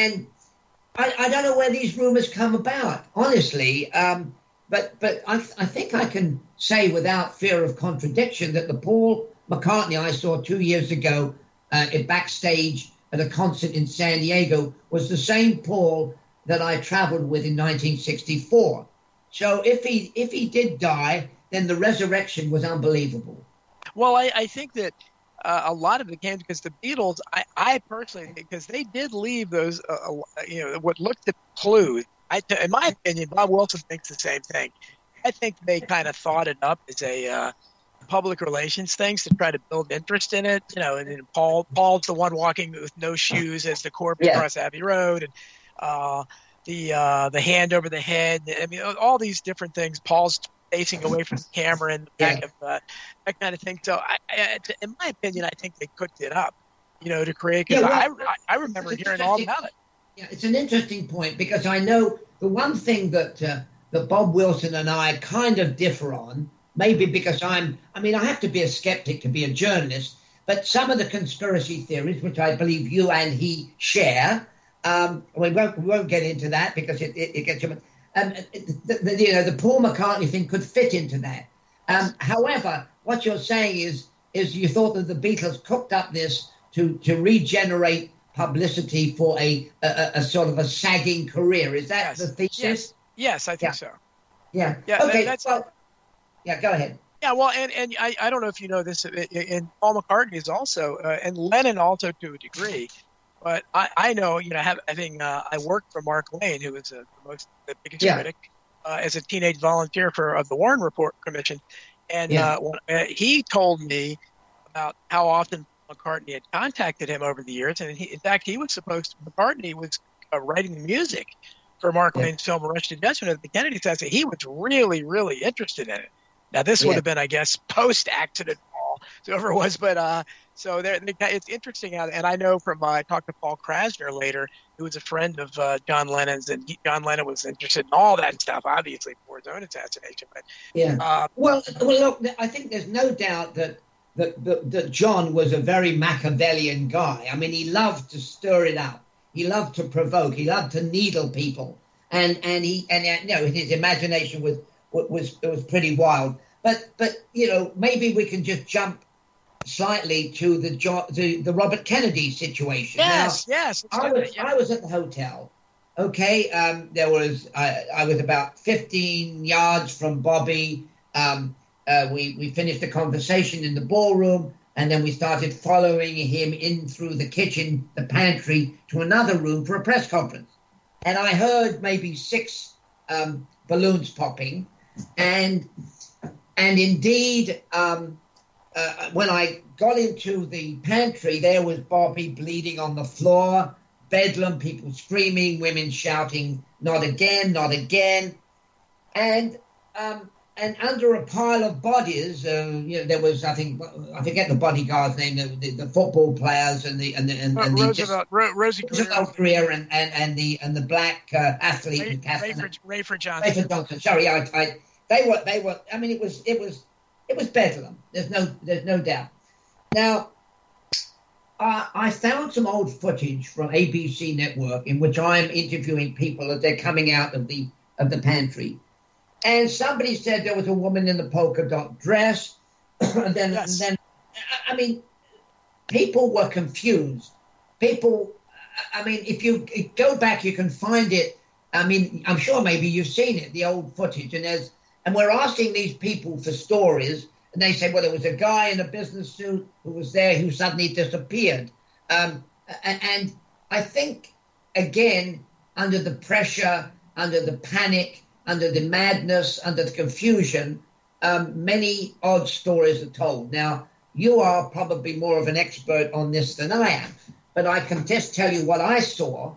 I don't know where these rumors come about, honestly. But I think I can say without fear of contradiction that the Paul McCartney I saw 2 years ago backstage at a concert in San Diego was the same Paul that I traveled with in 1964. So if he did die, then the resurrection was unbelievable. Well, I think that a lot of it came because the Beatles, I personally think, because they did leave those, what looked at clues. In my opinion, Bob Wilson thinks the same thing. I think they kind of thought it up as a public relations things to try to build interest in it. And then Paul's the one walking with no shoes as the corpse across Abbey Road, and the hand over the head. I mean, all these different things. Paul's facing away from the camera and the back of that kind of thing. So, in my opinion, I think they cooked it up, to create. Because I remember hearing all about it. Yeah, it's an interesting point, because I know the one thing that Bob Wilson and I kind of differ on maybe because I have to be a skeptic to be a journalist, but some of the conspiracy theories, which I believe you and he share, we won't get into that because it gets too much. The Paul McCartney thing could fit into that. However, what you're saying is you thought that the Beatles cooked up this to regenerate publicity for a sort of a sagging career. Is that the thesis? Yes, I think so. Yeah. Okay. Go ahead. Yeah, well, and I don't know if you know this, and Paul McCartney is also, and Lennon also to a degree, but I know, I worked for Mark Lane, who was the biggest critic, as a teenage volunteer of the Warren Report Commission, and he told me about how often McCartney had contacted him over the years, and in fact, McCartney was writing the music for Mark Lane's film Rush to Judgment at the Kennedy assassination. He was really, really interested in it. Now, this would have been, I guess, post-accident Paul, whoever it was. But it's interesting. And I know I talked to Paul Krasner later, who was a friend of John Lennon's, and John Lennon was interested in all that stuff, obviously, before his own assassination. But well, look, I think there's no doubt that John was a very Machiavellian guy. I mean, he loved to stir it up. He loved to provoke. He loved to needle people. And his imagination was pretty wild, but maybe we can just jump slightly to the Robert Kennedy situation. Yes. I was at the hotel. Okay, I was about 15 yards from Bobby. We finished the conversation in the ballroom, and then we started following him in through the kitchen, the pantry, to another room for a press conference. And I heard maybe 6 balloons popping. And indeed, when I got into the pantry, there was Bobby bleeding on the floor, bedlam, people screaming, women shouting, "Not again, not again!" And under a pile of bodies, there was, I forget the bodyguard's name, the football players and Roosevelt Greer and the black athlete Rayford Johnson. Rayford Johnson. Sorry, They were. I mean, it was bedlam. There's no doubt. Now, I found some old footage from ABC Network in which I'm interviewing people as they're coming out of the pantry, and somebody said there was a woman in the polka dot dress, and then I mean, people were confused. If you go back, you can find it. I mean, I'm sure maybe you've seen it, the old footage, and we're asking these people for stories, and they say, well, there was a guy in a business suit who was there who suddenly disappeared. And I think, again, under the pressure, under the panic, under the madness, under the confusion, many odd stories are told. Now, you are probably more of an expert on this than I am, but I can just tell you what I saw.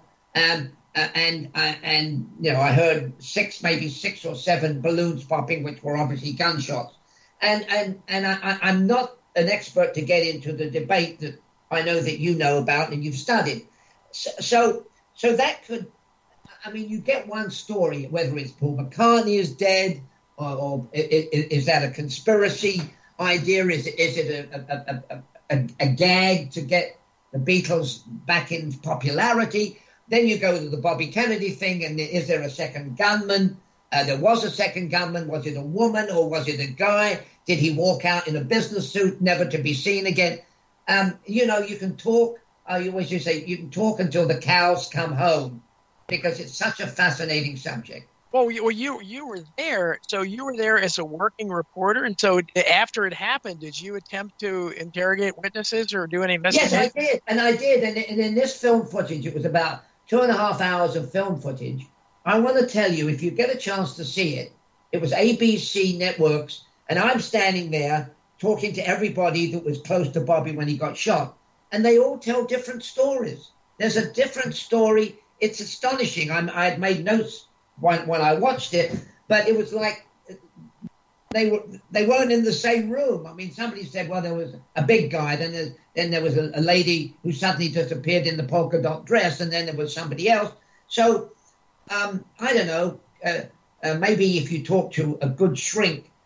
I heard 6 or 7 balloons popping, which were obviously gunshots. And I'm not an expert to get into the debate that I know that you know about and you've studied. So that could, you get one story, whether it's Paul McCartney is dead or is that a conspiracy idea? Is it a gag to get the Beatles back in popularity? Then you go to the Bobby Kennedy thing, and is there a second gunman? There was a second gunman. Was it a woman or was it a guy? Did he walk out in a business suit, never to be seen again? You can talk. You always say you can talk until the cows come home, because it's such a fascinating subject. Well, you were there, so you were there as a working reporter, and so after it happened, did you attempt to interrogate witnesses or do any investigation? Yes, I did, and in this film footage, it was about 2.5 hours of film footage. I want to tell you, if you get a chance to see it, it was ABC Networks, and I'm standing there talking to everybody that was close to Bobby when he got shot, and they all tell different stories. There's a different story. It's astonishing. I had made notes when I watched it, but it was like they weren't in the same room. I mean, somebody said, well, there was a big guy, then there was a lady who suddenly disappeared in the polka dot dress, and then there was somebody else. So I don't know. Maybe if you talk to a good shrink,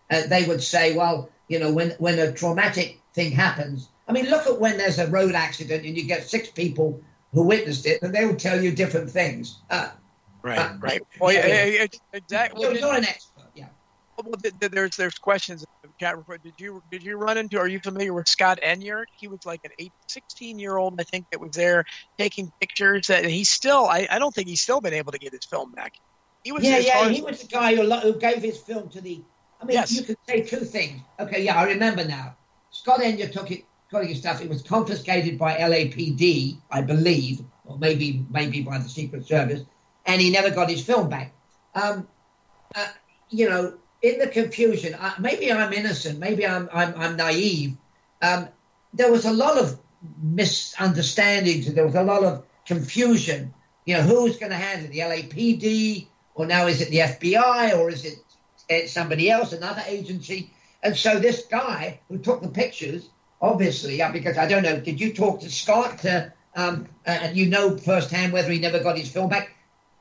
they would say, well, when a traumatic thing happens, I mean, look at when there's a road accident and you get 6 people who witnessed it, and they will tell you different things. Right. Well, exactly. You're an expert, yeah. Well, there's questions in the chat report. Did you run into? Are you familiar with Scott Enyart? He was like an 16-year-old, I think, that was there taking pictures. That he's still. I don't think he's still been able to get his film back. He was. He was the guy who gave his film to the. I mean, yes. You could say 2 things. Okay, yeah, I remember now. Scott Enyart took his stuff. It was confiscated by LAPD, I believe, or maybe by the Secret Service, and he never got his film back. In the confusion, maybe I'm innocent, maybe I'm naive. There was a lot of misunderstandings. There was a lot of confusion. Who's going to handle it? The LAPD, or now is it the FBI, or is it somebody else, another agency? And so this guy who took the pictures, obviously, because I don't know, did you talk to Scott? And firsthand whether he never got his film back?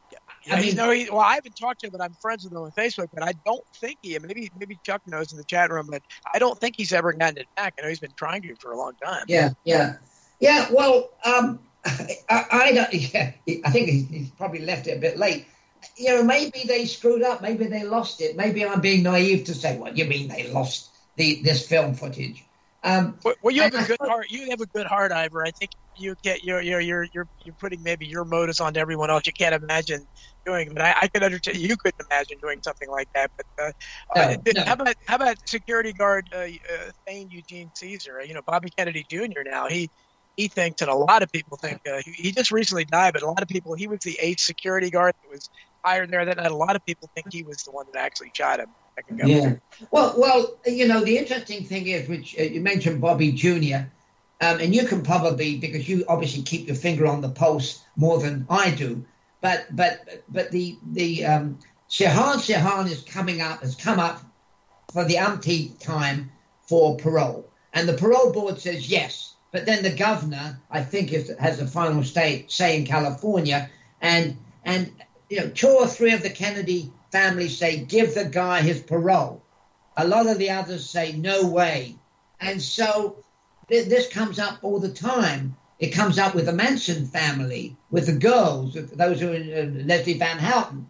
I haven't talked to him, but I'm friends with him on Facebook. But I don't think maybe Chuck knows in the chat room, but I don't think he's ever gotten it back. I know he's been trying to for a long time. Yeah. Well, I don't. Yeah, I think he's probably left it a bit late. Maybe they screwed up. Maybe they lost it. Maybe I'm being naive to say, what do you mean they lost this film footage? Well, you have a good heart. You have a good heart, Ivor. I think you're putting maybe your motives onto everyone else. You can't imagine doing, but I could understand. You couldn't imagine doing something like that. But no. How about security guard Thane Eugene Caesar? Bobby Kennedy Jr. Now he thinks, and a lot of people think he just recently died, but a lot of people, he was the 8th security guard that was hired there that night. A lot of people think he was the one that actually shot him. Yeah. Well, the interesting thing is, which you mentioned Bobby Jr., and you can probably, because you obviously keep your finger on the pulse more than I do, but the Sirhan has come up for the umpteenth time for parole, and the parole board says yes, but then the governor, I think, has a final say in California, and 2 or 3 of the Kennedy families say, give the guy his parole. A lot of the others say, no way. And so this comes up all the time. It comes up with the Manson family, with the girls, those who are Leslie Van Houten.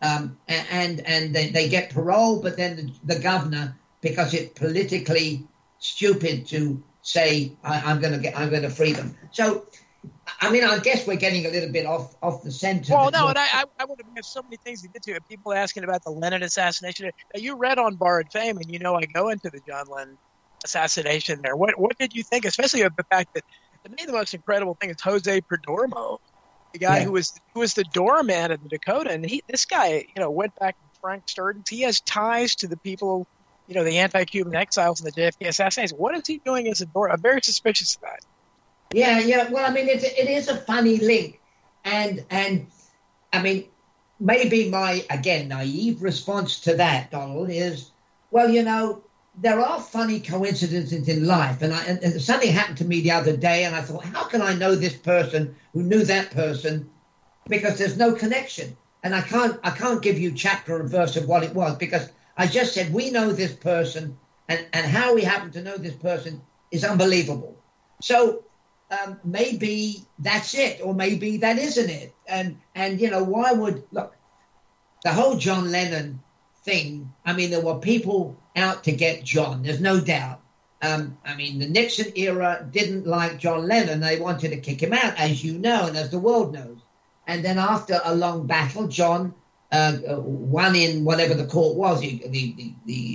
And they get parole, but then the governor, because it's politically stupid to say, I'm going to free them. So, I mean, I guess we're getting a little bit off the center. Well, no, and I would have had so many things to get to. People asking about the Lennon assassination. Now, you read on Borrowed Fame, and I go into the John Lennon assassination there. What did you think, especially of the fact that, to me, the most incredible thing is Jose Perdomo, the guy who was the doorman of the Dakota, and this guy, went back to Frank Sturgis. He has ties to the people, the anti-Cuban exiles and the JFK assassination. What is he doing as a door? I'm very suspicious of that. Yeah. Well, I mean, it is a funny link, and I mean, maybe my, again, naive response to that, Donald, is, well, there are funny coincidences in life, and something happened to me the other day, and I thought, how can I know this person who knew that person? Because there's no connection, and I can't give you chapter and verse of what it was, because I just said we know this person, and how we happen to know this person is unbelievable. So. Maybe that's it, or maybe that isn't it. And why would, look, the whole John Lennon thing, I mean, there were people out to get John, there's no doubt. I mean, the Nixon era didn't like John Lennon. They wanted to kick him out, as you know, and as the world knows. And then after a long battle, John won in whatever the court was, the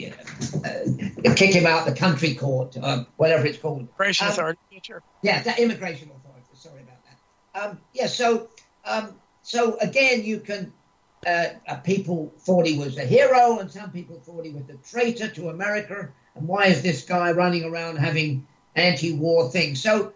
kick him out the country court, whatever it's called. Immigration authority. Sure. Yeah, the immigration authority. Sorry about that. So again, you can. People thought he was a hero, and some people thought he was a traitor to America. And why is this guy running around having anti-war things? So,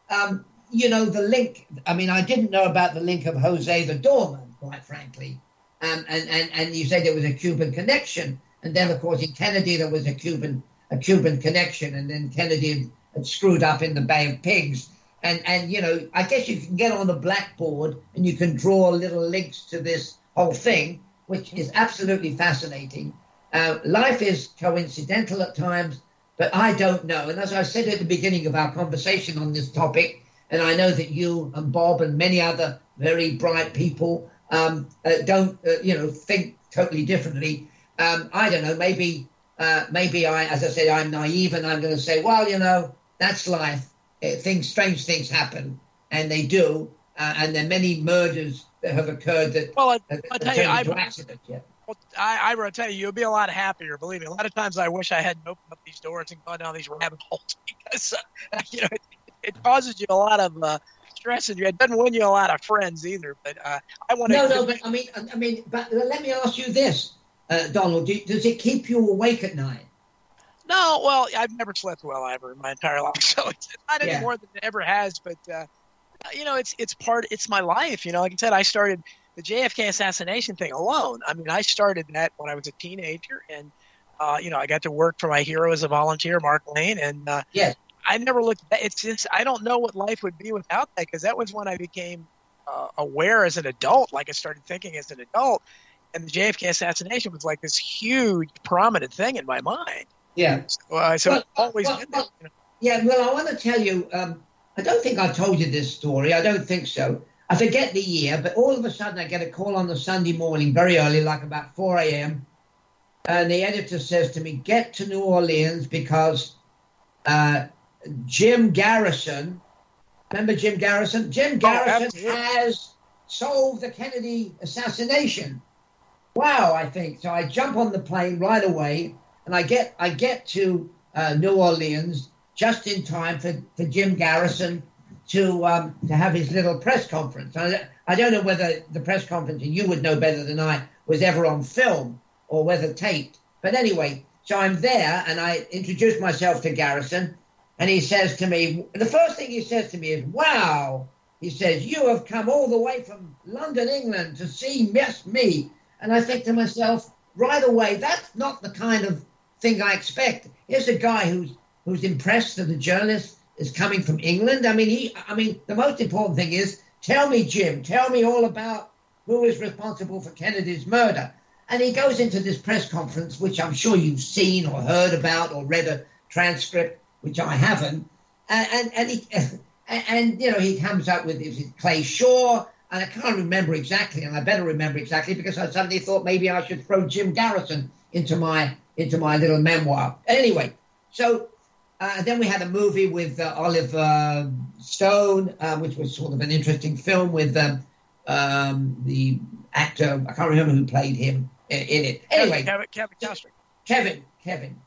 the link. I mean, I didn't know about the link of Jose the doorman, quite frankly. And you say there was a Cuban connection, and then of course in Kennedy there was a Cuban connection, and then Kennedy had screwed up in the Bay of Pigs, and I guess you can get on the blackboard and you can draw little links to this whole thing, which is absolutely fascinating. Life is coincidental at times, but I don't know. And as I said at the beginning of our conversation on this topic, and I know that you and Bob and many other very bright people don't, think totally differently. I don't know. Maybe as I said, I'm naive, and I'm going to say, well, that's life. Strange things happen, and they do. And there are many murders that have occurred that Well, I'll tell you, accidents. Yeah. Well, I will tell you, you'll be a lot happier. Believe me. A lot of times, I wish I hadn't opened up these doors and gone down these rabbit holes because it causes you a lot of stress, and it doesn't win you a lot of friends either. But I want to. No, but I mean, but let me ask you this, Donald. Does it keep you awake at night? No, well, I've never slept well ever in my entire life, so it's not any more than it ever has. But it's my life. Like I said, I started the JFK assassination thing alone. I mean, I started that when I was a teenager, and I got to work for my hero as a volunteer, Mark Lane, and yes. I never looked. It's just I don't know what life would be without that, because that was when I became aware as an adult. Like I started thinking as an adult, and the JFK assassination was like this huge, prominent thing in my mind. Yeah. So it's always been there. Yeah. Well, I want to tell you. I don't think I've told you this story. I don't think so. I forget the year, but all of a sudden I get a call on the Sunday morning, very early, like about 4 a.m. And the editor says to me, "Get to New Orleans because Jim Garrison, remember Jim Garrison? Jim Garrison has solved the Kennedy assassination." Wow, I think. So I jump on the plane right away, and I get to New Orleans just in time for Jim Garrison to have his little press conference. I don't know whether the press conference, and you would know better than I, was ever on film or whether taped. But anyway, so I'm there, and I introduce myself to Garrison, and he says to me, the first thing he says to me is, "Wow," he says, "you have come all the way from London, England to see me." And I think to myself right away, that's not the kind of thing I expect. Here's a guy who's impressed that the journalist is coming from England. I mean, the most important thing is, tell me, Jim, tell me all about who is responsible for Kennedy's murder. And he goes into this press conference, which I'm sure you've seen or heard about or read a transcript, which I haven't. And he comes up with, is it Clay Shaw? And I can't remember exactly, and I better remember exactly, because I suddenly thought maybe I should throw Jim Garrison into my little memoir. Anyway, so then we had a movie with Oliver Stone, which was sort of an interesting film with the actor, I can't remember who played him in it. Anyway, Kevin Costner. Kevin.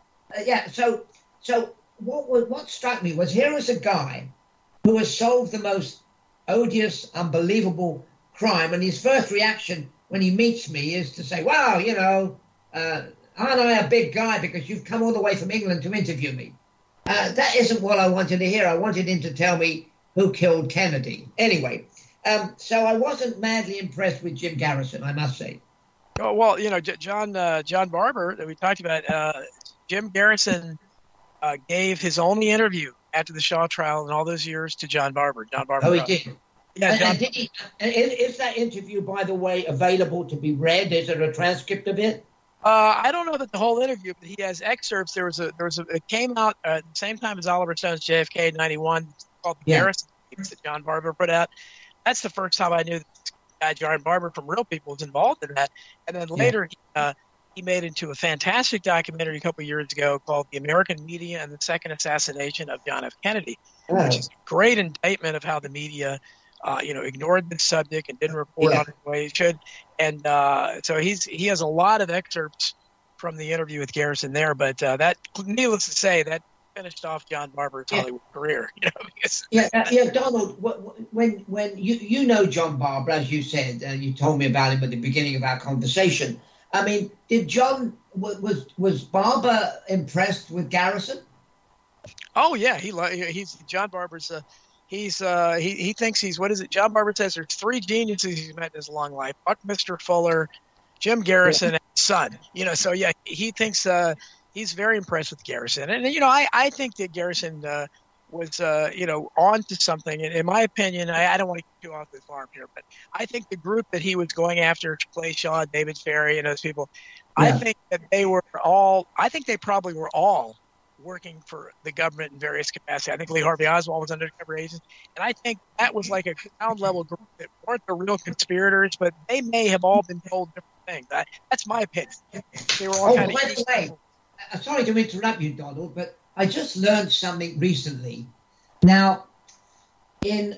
So what struck me was, here is a guy who has solved the most odious, unbelievable crime, and his first reaction when he meets me is to say, "Wow, aren't I a big guy because you've come all the way from England to interview me?" That isn't what I wanted to hear. I wanted him to tell me who killed Kennedy. Anyway, so I wasn't madly impressed with Jim Garrison, I must say. Oh, well, John Barber that we talked about, Jim Garrison gave his only interview after the Shaw trial in all those years to John Barber. Oh, he did? Yeah. Is that interview, by the way, available to be read? Is there a transcript of it? I don't know that the whole interview, but he has excerpts. It came out at the same time as Oliver Stone's JFK in '91, called the Garrison tapes that John Barber put out. That's the first time I knew that this guy, John Barber from Real People, was involved in that. And then later, he made into a fantastic documentary a couple of years ago called The American Media and the Second Assassination of John F. Kennedy, which is a great indictment of how the media ignored this subject and didn't report on it the way it should. And so he has a lot of excerpts from the interview with Garrison there. But that, needless to say, that finished off John Barber's Hollywood career. Donald, when you know John Barber, as you said, you told me about him at the beginning of our conversation. I mean, did was Barber impressed with Garrison? Oh yeah, he's John Barber's. He thinks he's, what is it? John Barber says there's three geniuses he's met in his long life: Buckminster Fuller, Jim Garrison, and his son. So yeah, he thinks he's very impressed with Garrison, and I think that Garrison was on to something. And in my opinion, I don't want to get too off the farm here, but I think the group that he was going after, Clay Shaw, David Ferrie, and those people, I think that they were all. I think they probably were all working for the government in various capacities. I think Lee Harvey Oswald was undercover agent, and I think that was like a ground level group that weren't the real conspirators, but they may have all been told different things. That's my opinion. They were all kind of. By the way, sorry to interrupt you, Donald, but I just learned something recently. Now, in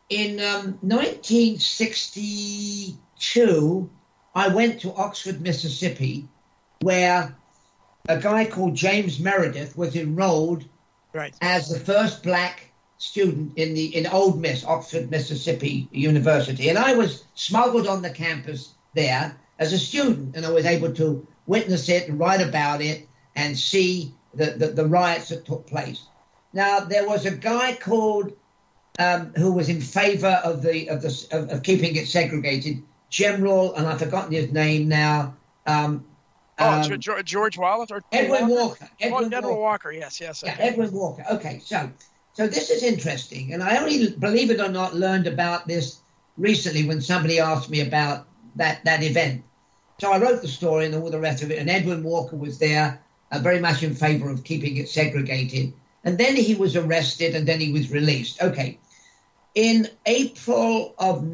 1962, I went to Oxford, Mississippi, where a guy called James Meredith was enrolled as the first black student in Ole Miss, Oxford, Mississippi University. And I was smuggled on the campus there as a student, and I was able to witness it and write about it and see the riots that took place. Now, there was a guy called who was in favor of keeping it segregated, General, and I've forgotten his name now. George Wallace or Edwin Walker. General Walker. Yes. Okay. Yeah, Edwin Walker. Okay, so this is interesting, and I only, believe it or not, learned about this recently when somebody asked me about that event. So I wrote the story and all the rest of it, and Edwin Walker was there, very much in favor of keeping it segregated. And then he was arrested, and then he was released. Okay. In April of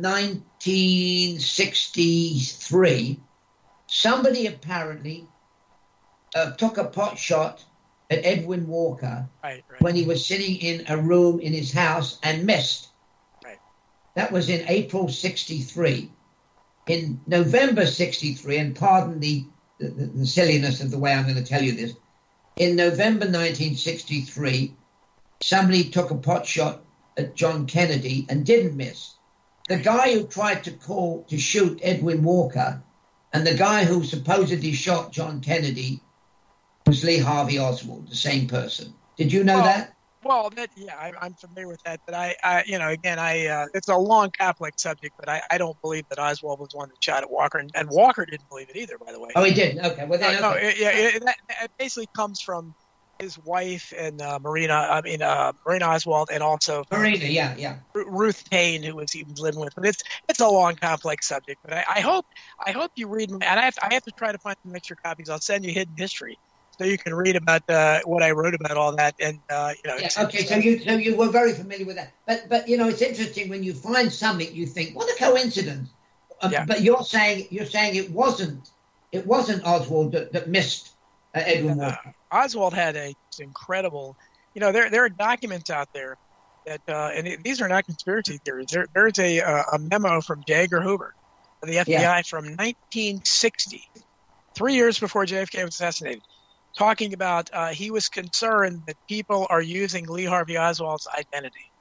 1963, somebody apparently took a pot shot at Edwin Walker when he was sitting in a room in his house and missed. Right. That was in April 63. In November 63, and pardon the silliness of the way I'm going to tell you this, in November 1963, somebody took a pot shot at John Kennedy and didn't miss. The guy who tried to shoot Edwin Walker and the guy who supposedly shot John Kennedy was Lee Harvey Oswald, the same person. Did you know that? Well, I'm familiar with that. But it's a long, complex subject. But I don't believe that Oswald was the one that shot at Walker, and Walker didn't believe it either. By the way. Oh, he didn't. Okay. Well, then, it basically comes from his wife and Marina Oswald, and also Ruth Payne, who he was living with. But it's a long, complex subject. But I hope you read, and I have to try to find some extra copies. I'll send you Hidden History, so you can read about what I wrote about all that. And okay, so you were very familiar with that. But it's interesting when you find something, you think, what a coincidence. But you're saying it wasn't Oswald that missed Edwin Walker. Oswald had an incredible, there are documents out there that, these are not conspiracy theories. There's a memo from J. Edgar Hoover of the FBI from 1960, 3 years before JFK was assassinated, talking about he was concerned that people are using Lee Harvey Oswald's identity.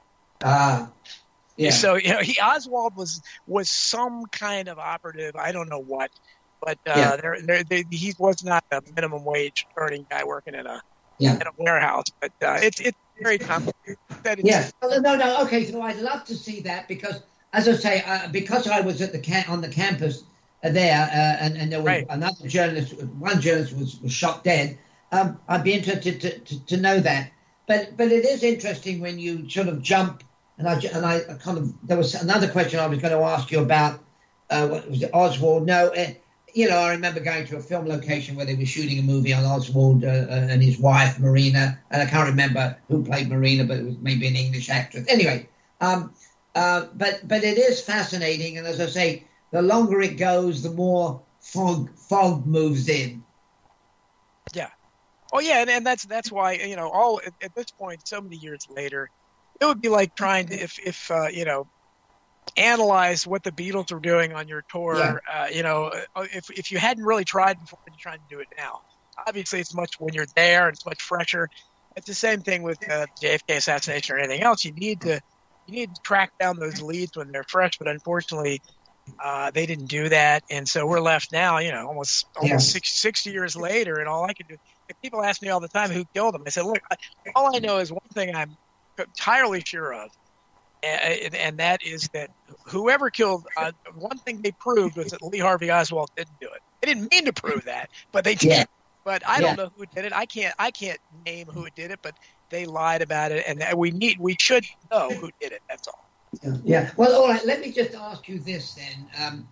So Oswald was some kind of operative. I don't know what. But he was not a minimum wage earning guy working in a warehouse. But it's very complicated. No. Okay, so I'd love to see that because, as I say, because I was at on the campus there, and there was another journalist. One journalist was shot dead. I'd be interested to know that. But it is interesting when you sort of jump. And I kind of, there was another question I was going to ask you about. What was it, Oswald? No. I remember going to a film location where they were shooting a movie on Oswald and his wife, Marina. And I can't remember who played Marina, but it was maybe an English actress. Anyway, but it is fascinating. And as I say, the longer it goes, the more fog moves in. Yeah. Oh, yeah. And that's why, all at this point, so many years later, it would be like trying to, if analyze what the Beatles were doing on your tour. If you hadn't really tried before, you're trying to do it now. Obviously, it's much when you're there, it's much fresher. It's the same thing with JFK assassination or anything else. You need to track down those leads when they're fresh, but unfortunately, they didn't do that, and so we're left now. Almost 60 years later, and all I can do. People ask me all the time who killed him. I said, look, all I know is one thing I'm entirely sure of. And that is that whoever killed, one thing they proved was that Lee Harvey Oswald didn't do it. They didn't mean to prove that, but they did. Yeah. But I don't know who did it. I can't name who did it, but they lied about it, and we should know who did it. That's all. Yeah. Well, all right. Let me just ask you this then.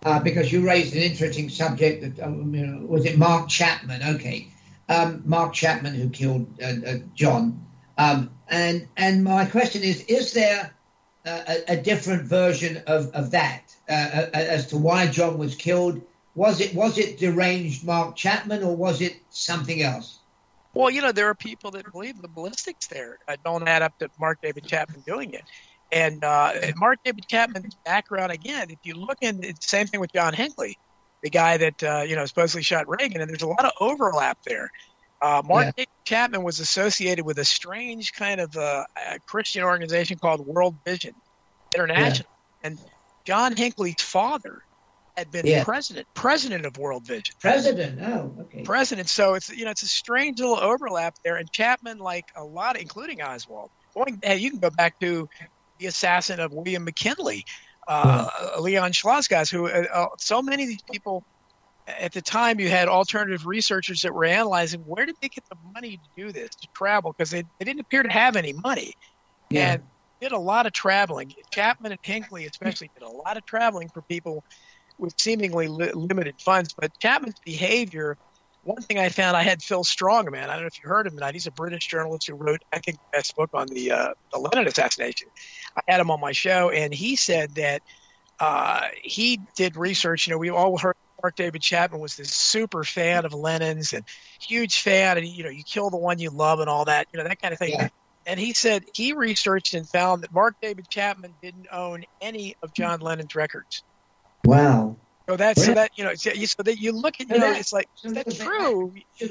because you raised an interesting subject. That was it Mark Chapman? Okay, Mark Chapman who killed John. And my question is there a different version of that as to why John was killed? Was it deranged Mark Chapman, or was it something else? Well, there are people that believe the ballistics there don't add up to Mark David Chapman doing it. And Mark David Chapman's background, again, if you look in, it's the same thing with John Hinckley, the guy that, supposedly shot Reagan, and there's a lot of overlap there. Mark David Chapman was associated with a strange kind of a Christian organization called World Vision International. Yeah. And John Hinckley's father had been president of World Vision. President, okay. President. So it's a strange little overlap there. And Chapman, like a lot, including Oswald, you can go back to the assassin of William McKinley, Leon Schlossgast, who so many of these people at the time, you had alternative researchers that were analyzing where did they get the money to do this, to travel, because they didn't appear to have any money. Yeah. And did a lot of traveling. Chapman and Hinckley especially did a lot of traveling for people with seemingly limited funds. But Chapman's behavior, one thing I found, I had Phil Strongman. I don't know if you heard him or not. He's a British journalist who wrote, I think, the best book on the Lenin assassination. I had him on my show, and he said that he did research. We all heard Mark David Chapman was this super fan of Lenin's and huge fan, and you kill the one you love and all that, that kind of thing. Yeah. And he said he researched and found that Mark David Chapman didn't own any of John Lennon's records. Wow. So that so that you look at it's like, is that true?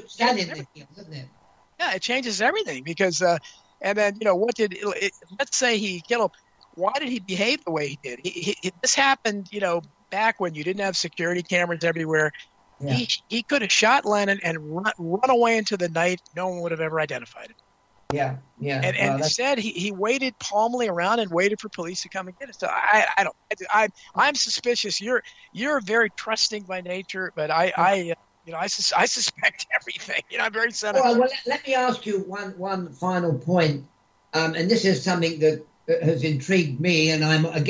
Yeah, it changes everything because and then let's say he killed him. Why did he behave the way he did? This happened back when you didn't have security cameras everywhere. Yeah. He could have shot Lennon and run away into the night. No one would have ever identified him. Yeah. And instead, he waited calmly around and waited for police to come and get it. So I'm suspicious. You're very trusting by nature, but I suspect everything. I'm very sensitive. Well, let me ask you one final point, and this is something that has intrigued me, and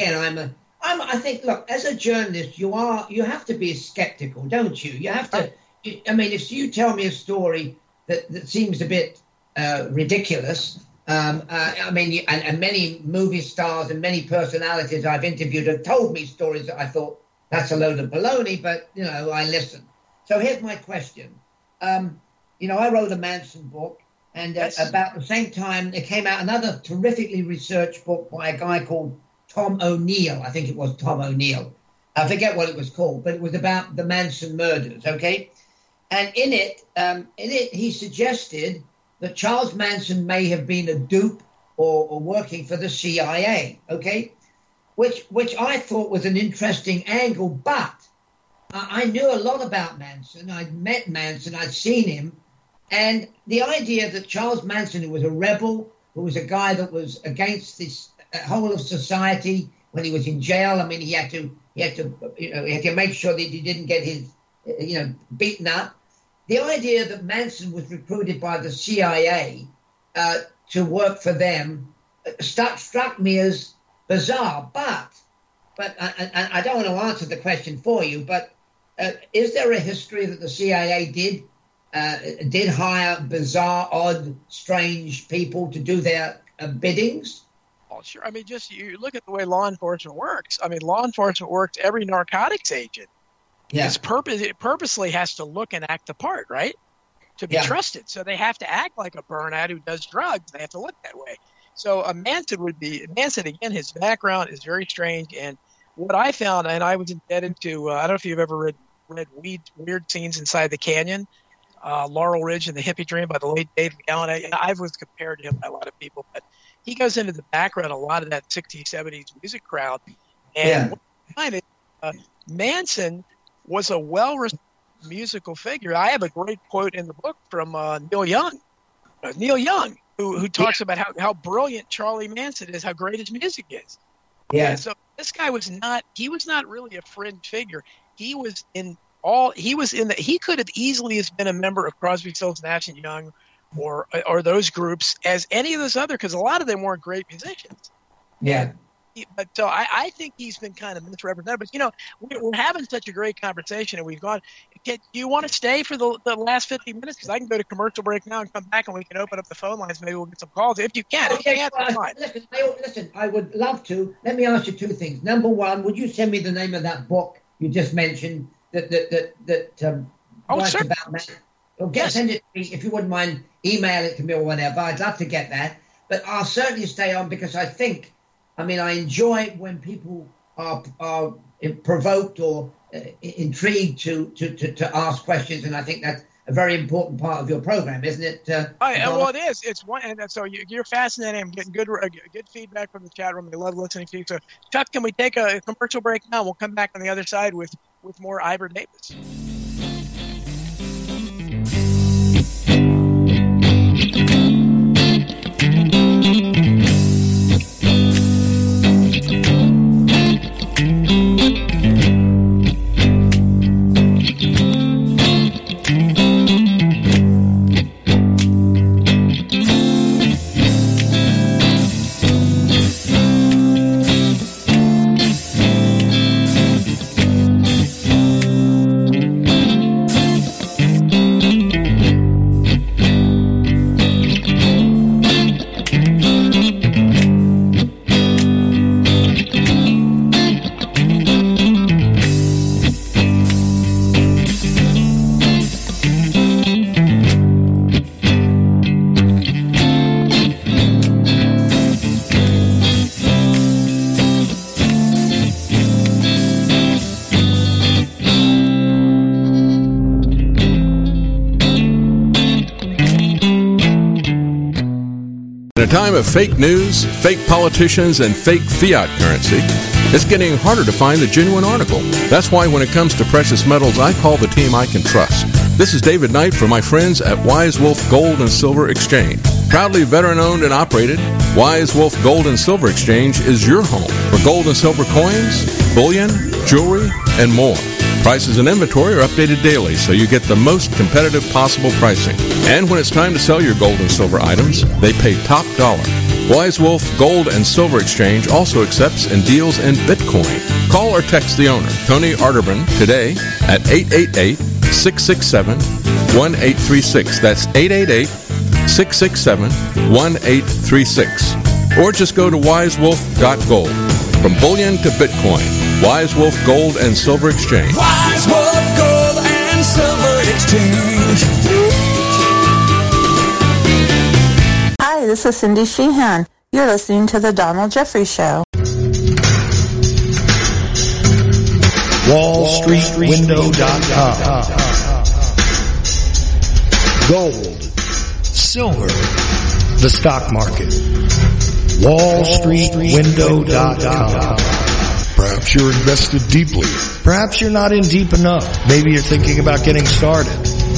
I think, look, as a journalist, you have to be skeptical, don't you? You have to. If you tell me a story that seems a bit ridiculous, and many movie stars and many personalities I've interviewed have told me stories that I thought that's a load of baloney, but I listened. So here's my question. I wrote a Manson book, and about the same time there came out another terrifically researched book by a guy called Tom O'Neill. I think it was Tom O'Neill. I forget what it was called, but it was about the Manson murders, okay? And in it, he suggested that Charles Manson may have been a dupe or working for the CIA, okay? Which I thought was an interesting angle, but I knew a lot about Manson. I'd met Manson, I'd seen him, and the idea that Charles Manson, who was a rebel, who was a guy that was against this whole of society when he was in jail. He had to make sure that he didn't get his beaten up. The idea that Manson was recruited by the CIA to work for them struck me as bizarre. But I don't want to answer the question for you. But is there a history that the CIA did hire bizarre, odd, strange people to do their biddings? Sure. Just you look at the way law enforcement works. Law enforcement works every narcotics agent. Yeah. It purposely has to look and act the part, right? To be trusted. So they have to act like a burnout who does drugs. They have to look that way. So Manson, again, his background is very strange. And what I found, and I was indebted to, I don't know if you've ever read Weird Scenes Inside the Canyon, Laurel Ridge and the Hippie Dream by the late Dave McGowan. I was compared to him by a lot of people, but he goes into the background a lot of that 60s, 70s music crowd. And what I find is Manson was a well-respected musical figure. I have a great quote in the book from Neil Young. Neil Young, who talks about how brilliant Charlie Manson is, how great his music is. Yeah. And so this guy was not really a fringe figure. He could have easily has been a member of Crosby, Stills, Nash and Young or those groups as any of those other, because a lot of them weren't great musicians. Yeah. So I think he's been kind of misrepresented. But, you know, we're having such a great conversation, and we've gone. Do you want to stay for the last 50 minutes? Because I can go to commercial break now and come back, and we can open up the phone lines. Maybe we'll get some calls. If you can. If you can't, that's fine. Listen, I would love to. Let me ask you two things. Number one, would you send me the name of that book you just mentioned that writes sure. about that? Send it to me if you wouldn't mind. Email it to me or whatever. I'd love to get that. But I'll certainly stay on because I enjoy when people are provoked or intrigued to ask questions, and I think that's a very important part of your program, isn't it? Well, it is. It's one, and so you're fascinating. I'm getting good feedback from the chat room. They love listening to you. So, Chuck, can we take a commercial break now? We'll come back on the other side with more Ivor Davis. In a time of fake news, fake politicians, and fake fiat currency, it's getting harder to find the genuine article. That's why when it comes to precious metals, I call the team I can trust. This is David Knight for my friends at Wise Wolf Gold and Silver Exchange. Proudly veteran-owned and operated, Wise Wolf Gold and Silver Exchange is your home for gold and silver coins, bullion, jewelry, and more. Prices and inventory are updated daily, so you get the most competitive possible pricing. And when it's time to sell your gold and silver items, they pay top dollar. Wise Wolf Gold and Silver Exchange also accepts and deals in Bitcoin. Call or text the owner, Tony Arterburn, today at 888-667-1836. That's 888-667-1836. Or just go to wisewolf.gold. From bullion to Bitcoin, Wise Wolf Gold and Silver Exchange. Wise Wolf Gold and Silver Exchange. Hi, this is Cindy Sheehan. You're listening to The Donald Jeffries Show. WallStreetWindow.com. Gold, silver, the stock market. WallStreetWindow.com. Perhaps you're invested deeply. Perhaps you're not in deep enough. Maybe you're thinking about getting started.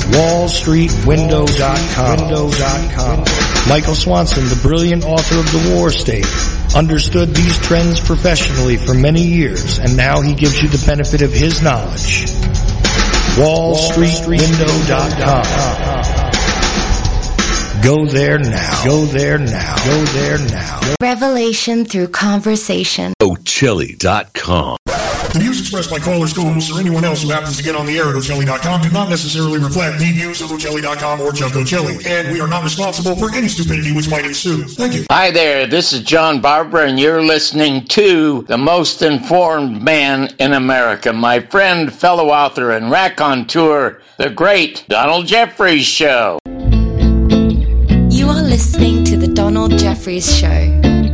WallStreetWindow.com. Michael Swanson, the brilliant author of The War State, understood these trends professionally for many years, and now he gives you the benefit of his knowledge. WallStreetWindow.com. Go there now. Go there now. Go there now. Revelation through conversation. Ocelli.com. The views expressed by callers, co-hosts, or anyone else who happens to get on the air at Ocelli.com do not necessarily reflect the views of Ocelli.com or Chuck Ocelli, and we are not responsible for any stupidity which might ensue. Thank you. Hi there, this is John Barber, and you're listening to the most informed man in America, my friend, fellow author, and raconteur, the great Donald Jeffries Show. You are listening to The Donald Jeffries Show.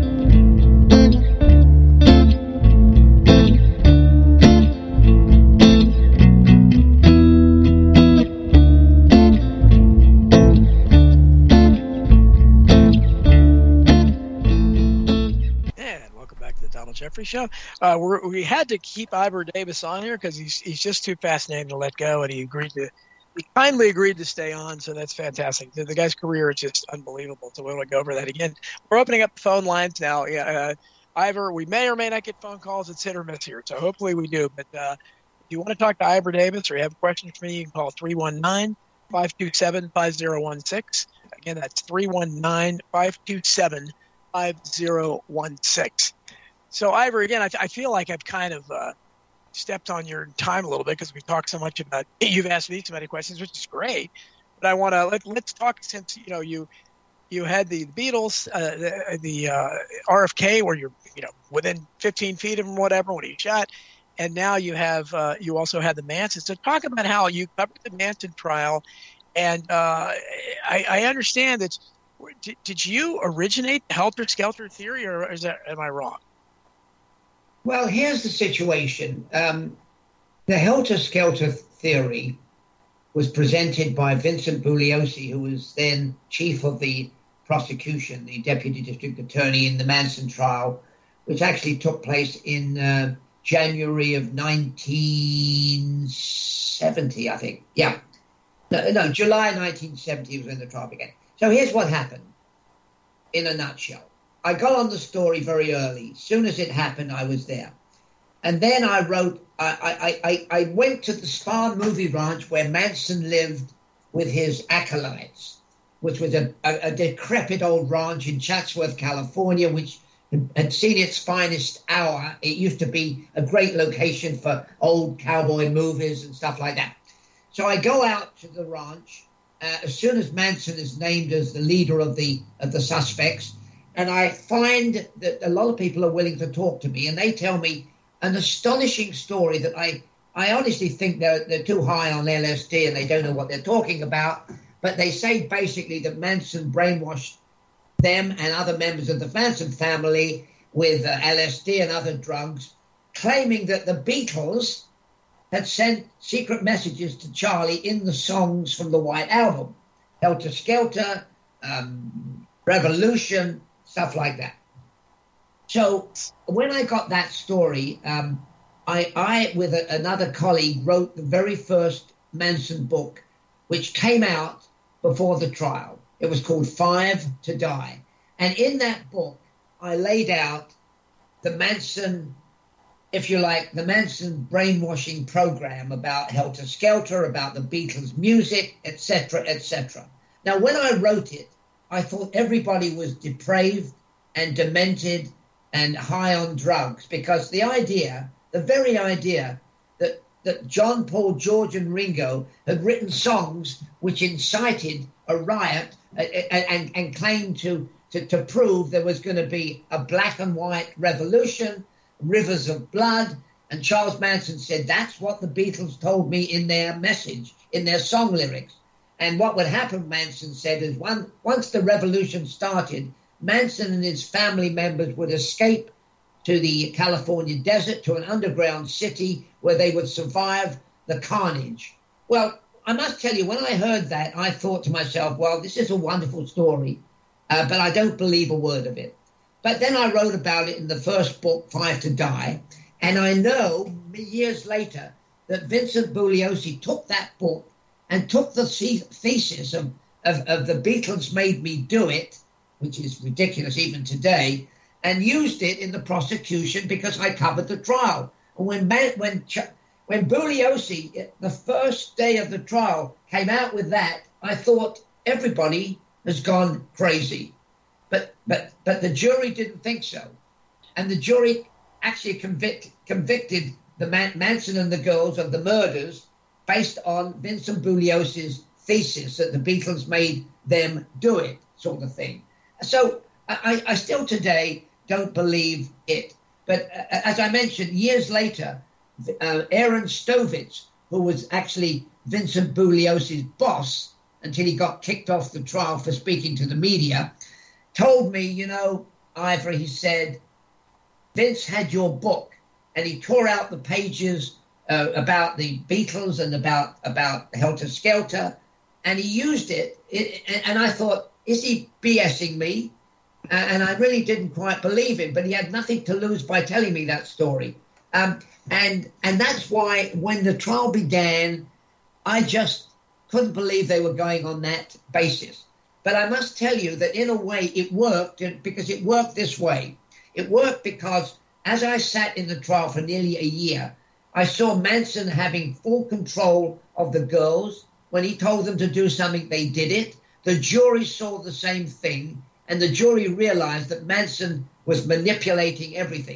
Jeffries Show. We had to keep Ivor Davis on here because he's just too fascinating to let go, and he kindly agreed to stay on, so that's fantastic. The guy's career is just unbelievable, so we want to go over that again. We're opening up the phone lines now. Ivor, we may or may not get phone calls. It's hit or miss here, so hopefully we do. But if you want to talk to Ivor Davis or you have questions for me, you can call 319-527-5016. Again, that's 319-527-5016. So, Ivor, again, I feel like I've kind of stepped on your time a little bit because we've talked so much about. You've asked me so many questions, which is great. But I want to let's talk since you had the Beatles, the RFK, where you're within 15 feet of him, whatever, when he shot, and now you have you also had the Manson. So talk about how you covered the Manson trial, and I understand that. Did you originate the helter-skelter theory, or am I wrong? Well, here's the situation. The helter-skelter theory was presented by Vincent Bugliosi, who was then chief of the prosecution, the deputy district attorney in the Manson trial, which actually took place in January of 1970, I think. Yeah. No, July 1970 was when the trial began. So here's what happened in a nutshell. I got on the story very early. As soon as it happened, I was there. And then I wrote, I went to the Spahn movie ranch where Manson lived with his acolytes, which was a decrepit old ranch in Chatsworth, California, which had seen its finest hour. It used to be a great location for old cowboy movies and stuff like that. So I go out to the ranch as soon as Manson is named as the leader of the suspects, and I find that a lot of people are willing to talk to me, and they tell me an astonishing story that I honestly think they're too high on LSD and they don't know what they're talking about, but they say basically that Manson brainwashed them and other members of the Manson family with LSD and other drugs, claiming that the Beatles had sent secret messages to Charlie in the songs from the White Album, Helter Skelter, Revolution, stuff like that. So when I got that story, I with another colleague, wrote the very first Manson book, which came out before the trial. It was called 5 to Die. And in that book, I laid out the Manson, if you like, the Manson brainwashing program about Helter Skelter, about the Beatles' music, etc., etc. Now, when I wrote it, I thought everybody was depraved and demented and high on drugs, because the very idea that John, Paul, George, and Ringo had written songs which incited a riot and claimed to prove there was going to be a black and white revolution, rivers of blood. And Charles Manson said, that's what the Beatles told me in their message, in their song lyrics. And what would happen, Manson said, is once the revolution started, Manson and his family members would escape to the California desert, to an underground city where they would survive the carnage. Well, I must tell you, when I heard that, I thought to myself, well, this is a wonderful story, but I don't believe a word of it. But then I wrote about it in the first book, 5 to Die, and I know years later that Vincent Bugliosi took that book and took the thesis of the Beatles made me do it, which is ridiculous even today, and used it in the prosecution because I covered the trial. And when Bugliosi, the first day of the trial, came out with that, I thought everybody has gone crazy. But the jury didn't think so. And the jury actually convicted the Manson and the girls of the murders based on Vincent Bugliosi's thesis that the Beatles made them do it, sort of thing. So I still today don't believe it. But as I mentioned, years later, Aaron Stovitz, who was actually Vincent Bugliosi's boss until he got kicked off the trial for speaking to the media, told me, Ivor, he said, Vince had your book, and he tore out the pages about the Beatles and about Helter Skelter, and he used it. And I thought, is he BSing me? And I really didn't quite believe him, but he had nothing to lose by telling me that story. And that's why when the trial began, I just couldn't believe they were going on that basis. But I must tell you that in a way it worked, because it worked this way. It worked because as I sat in the trial for nearly a year, I saw Manson having full control of the girls. When he told them to do something, they did it. The jury saw the same thing, and the jury realized that Manson was manipulating everything.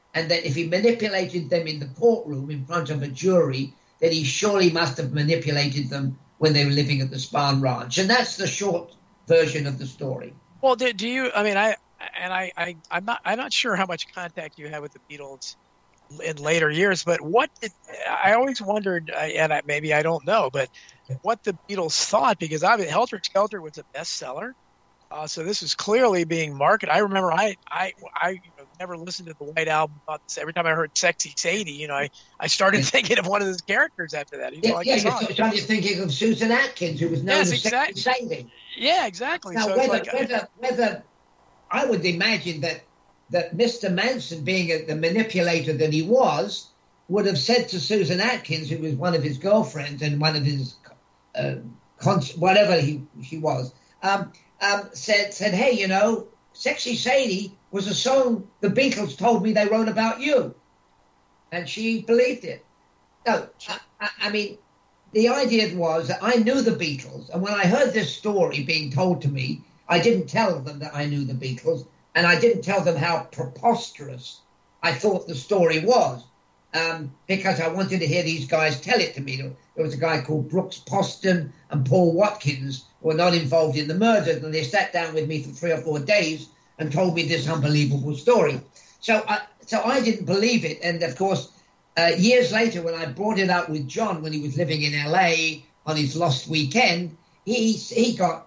and that if he manipulated them in the courtroom in front of a jury, that he surely must have manipulated them when they were living at the Spahn Ranch. And that's the short version of the story. Well, do you? I mean, I'm not sure how much contact you had with the Beatles in later years, but I always wondered, and maybe I don't know, but what the Beatles thought, because Helter Skelter was a bestseller. So this was clearly being marketed. I remember I never listened to the White Album, but every time I heard Sexy Sadie, I started thinking of one of those characters after that. You started thinking of Susan Atkins, who was known as Sexy Sadie. Yeah, exactly. Now, so whether I would imagine that Mr. Manson, being the manipulator that he was, would have said to Susan Atkins, who was one of his girlfriends and one of his whatever she was, said, hey, Sexy Sadie was a song the Beatles told me they wrote about you. And she believed it. No, I mean, the idea was that I knew the Beatles. And when I heard this story being told to me, I didn't tell them that I knew the Beatles. And I didn't tell them how preposterous I thought the story was. Because I wanted to hear these guys tell it to me. There was a guy called Brooks Poston and Paul Watkins who were not involved in the murders, and they sat down with me for 3 or 4 days and told me this unbelievable story. So I didn't believe it. And, of course, years later, when I brought it up with John when he was living in L.A. on his lost weekend, he got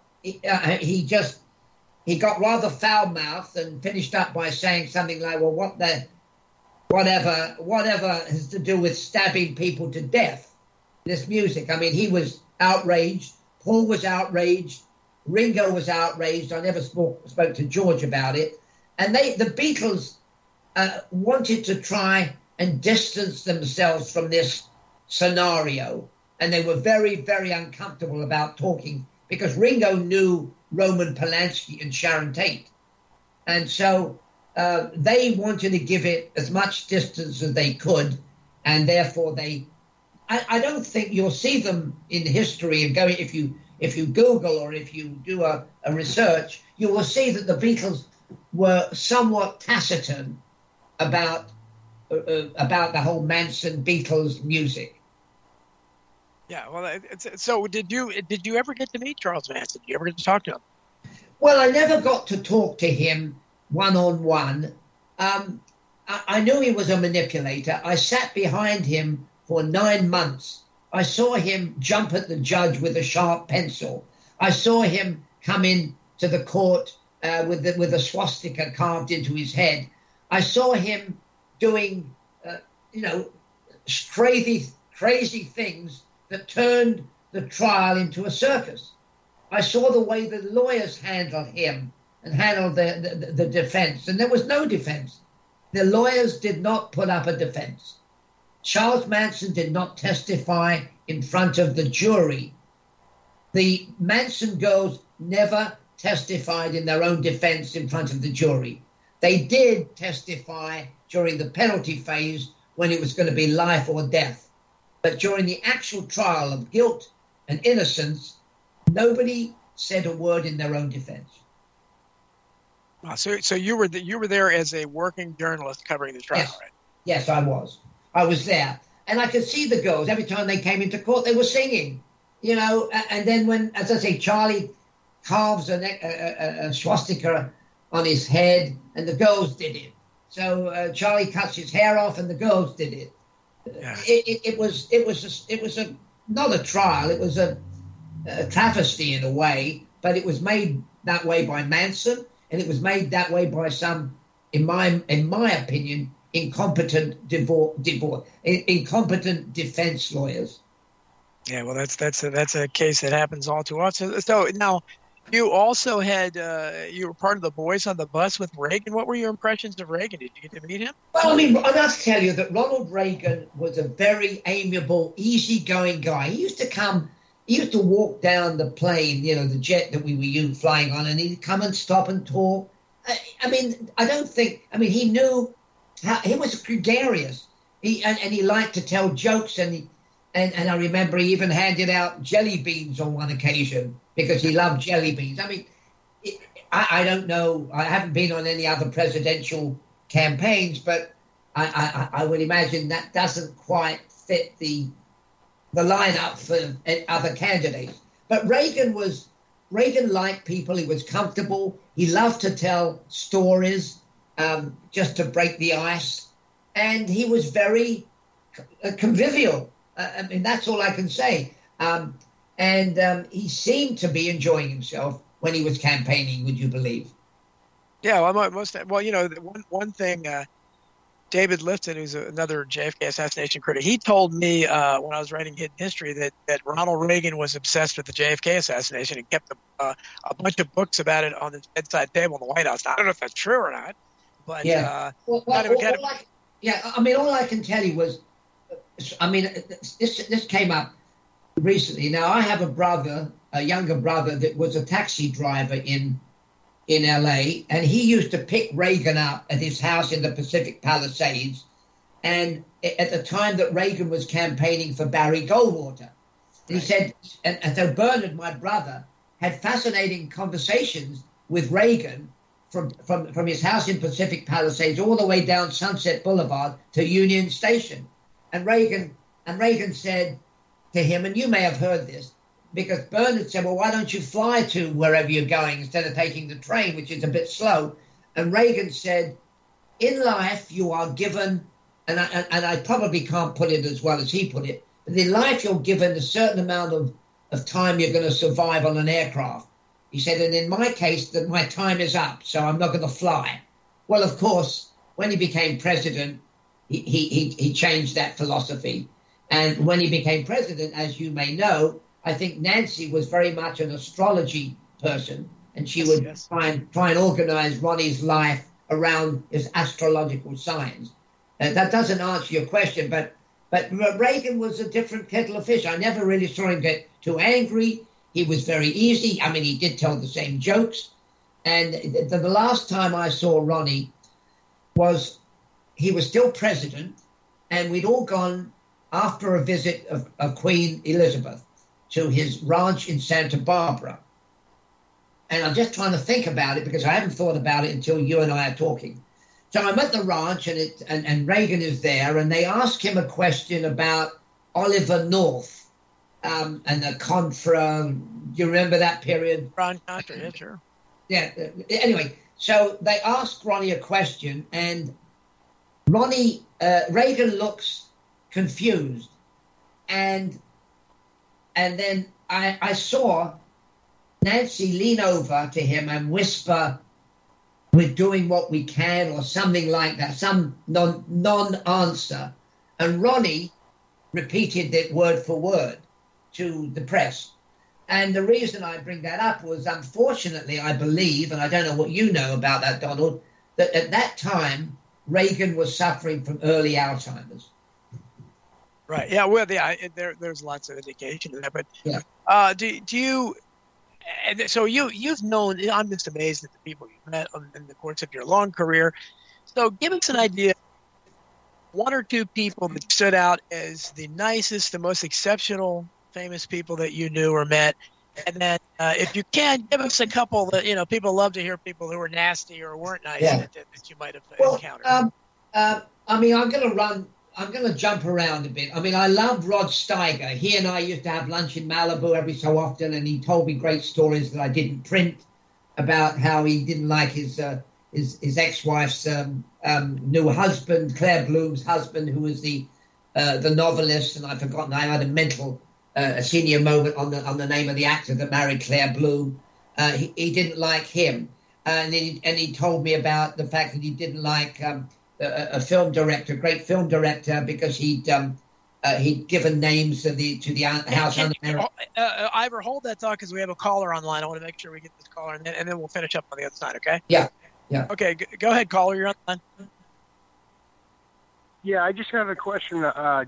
rather foul-mouthed and finished up by saying something like, well, whatever has to do with stabbing people to death, this music. I mean, he was outraged. Paul was outraged. Ringo was outraged. I never spoke to George about it. And the Beatles wanted to try and distance themselves from this scenario. And they were very, very uncomfortable about talking because Ringo knew Roman Polanski and Sharon Tate. And so they wanted to give it as much distance as they could, and therefore I don't think you'll see them in history and going, if you Google or if you do a research, you will see that the Beatles were somewhat taciturn about the whole Manson Beatles music. Yeah, well, so did you ever get to meet Charles Manson? Did you ever get to talk to him? Well, I never got to talk to him one-on-one. I knew he was a manipulator. I sat behind him for 9 months. I saw him jump at the judge with a sharp pencil. I saw him come in to the court with a swastika carved into his head. I saw him doing, crazy things that turned the trial into a circus. I saw the way the lawyers handled him and handled the defense, and there was no defense. The lawyers did not put up a defense. Charles Manson did not testify in front of the jury. The Manson girls never testified in their own defense in front of the jury. They did testify during the penalty phase when it was going to be life or death. But during the actual trial of guilt and innocence, nobody said a word in their own defense. Wow, so you were there as a working journalist covering the trial, yes. Right? Yes, I was. I was there. And I could see the girls. Every time they came into court, they were singing, And then when, as I say, Charlie carves a swastika on his head, and the girls did it. So Charlie cuts his hair off, and the girls did it. Yeah. It was not a trial. It was a travesty in a way, but it was made that way by Manson, and it was made that way by some, in my opinion, incompetent incompetent defense lawyers. Yeah, well, that's a case that happens all too often. So now, you also had you were part of the Boys on the Bus with Reagan. What were your impressions of Reagan? Did you get to meet him? Well, I mean, I must tell you that Ronald Reagan was a very amiable, easygoing guy. He used to walk down the plane, the jet that we were flying on, and he'd come and stop and talk. He knew how, he was gregarious. He liked to tell jokes, and I remember he even handed out jelly beans on one occasion because he loved jelly beans. I mean, I don't know. I haven't been on any other presidential campaigns, but I would imagine that doesn't quite fit the lineup for other candidates. But Reagan liked people. He was comfortable. He loved to tell stories just to break the ice. And he was very convivial. I mean, that's all I can say. And he seemed to be enjoying himself when he was campaigning, would you believe? Yeah, one thing, David Lifton, who's another JFK assassination critic, he told me when I was writing Hidden History that Ronald Reagan was obsessed with the JFK assassination and kept a bunch of books about it on his bedside table in the White House. I don't know if that's true or not, but all I can tell you was, this came up recently. Now, I have a younger brother that was a taxi driver in LA, and he used to pick Reagan up at his house in the Pacific Palisades, and at the time that Reagan was campaigning for Barry Goldwater. And he said, and so Bernard, my brother, had fascinating conversations with Reagan from his house in Pacific Palisades all the way down Sunset Boulevard to Union Station. And Reagan said to him, and you may have heard this, because Bernard said, well, why don't you fly to wherever you're going instead of taking the train, which is a bit slow? And Reagan said, in life, you are given, and I probably can't put it as well as he put it, but in life, you're given a certain amount of time you're going to survive on an aircraft. He said, and in my case, that my time is up, so I'm not going to fly. Well, of course, when he became president, he changed that philosophy. And when he became president, as you may know, I think Nancy was very much an astrology person, and she would try and organize Ronnie's life around his astrological signs. That doesn't answer your question, but Reagan was a different kettle of fish. I never really saw him get too angry. He was very easy. I mean, he did tell the same jokes. And the last time I saw Ronnie was he was still president, and we'd all gone after a visit of Queen Elizabeth to his ranch in Santa Barbara. And I'm just trying to think about it because I haven't thought about it until you and I are talking. So I'm at the ranch and Reagan is there, and they ask him a question about Oliver North and the Contra. Do you remember that period? Ron Contra, yeah, sure. Yeah. Anyway, so they ask Ronnie a question, and Reagan looks confused, and then I saw Nancy lean over to him and whisper, "We're doing what we can," or something like that, some non-answer. And Ronnie repeated it word for word to the press. And the reason I bring that up was, unfortunately, I believe, and I don't know what you know about that, Donald, that at that time, Reagan was suffering from early Alzheimer's. Right. Yeah. Well, there's lots of indication of that. But do you? And so you've known. I'm just amazed at the people you've met in the course of your long career. So give us an idea. One or two people that stood out as the nicest, the most exceptional, famous people that you knew or met, and then if you can, give us a couple that people love to hear people who were nasty or weren't nice that you might have encountered. I mean, I'm going to jump around a bit. I mean, I love Rod Steiger. He and I used to have lunch in Malibu every so often, and he told me great stories that I didn't print about how he didn't like his ex-wife's new husband, Claire Bloom's husband, who was the novelist, and I've forgotten. I had a mental senior moment on the name of the actor that married Claire Bloom. He didn't like him, and he told me about the fact that he didn't like a film director, great film director, because he'd given names to the House Un-American. Ivor, hold that thought because we have a caller online. I want to make sure we get this caller, and then we'll finish up on the other side. Okay? Yeah. Okay, go ahead, caller. You're on. Yeah, I just have a question.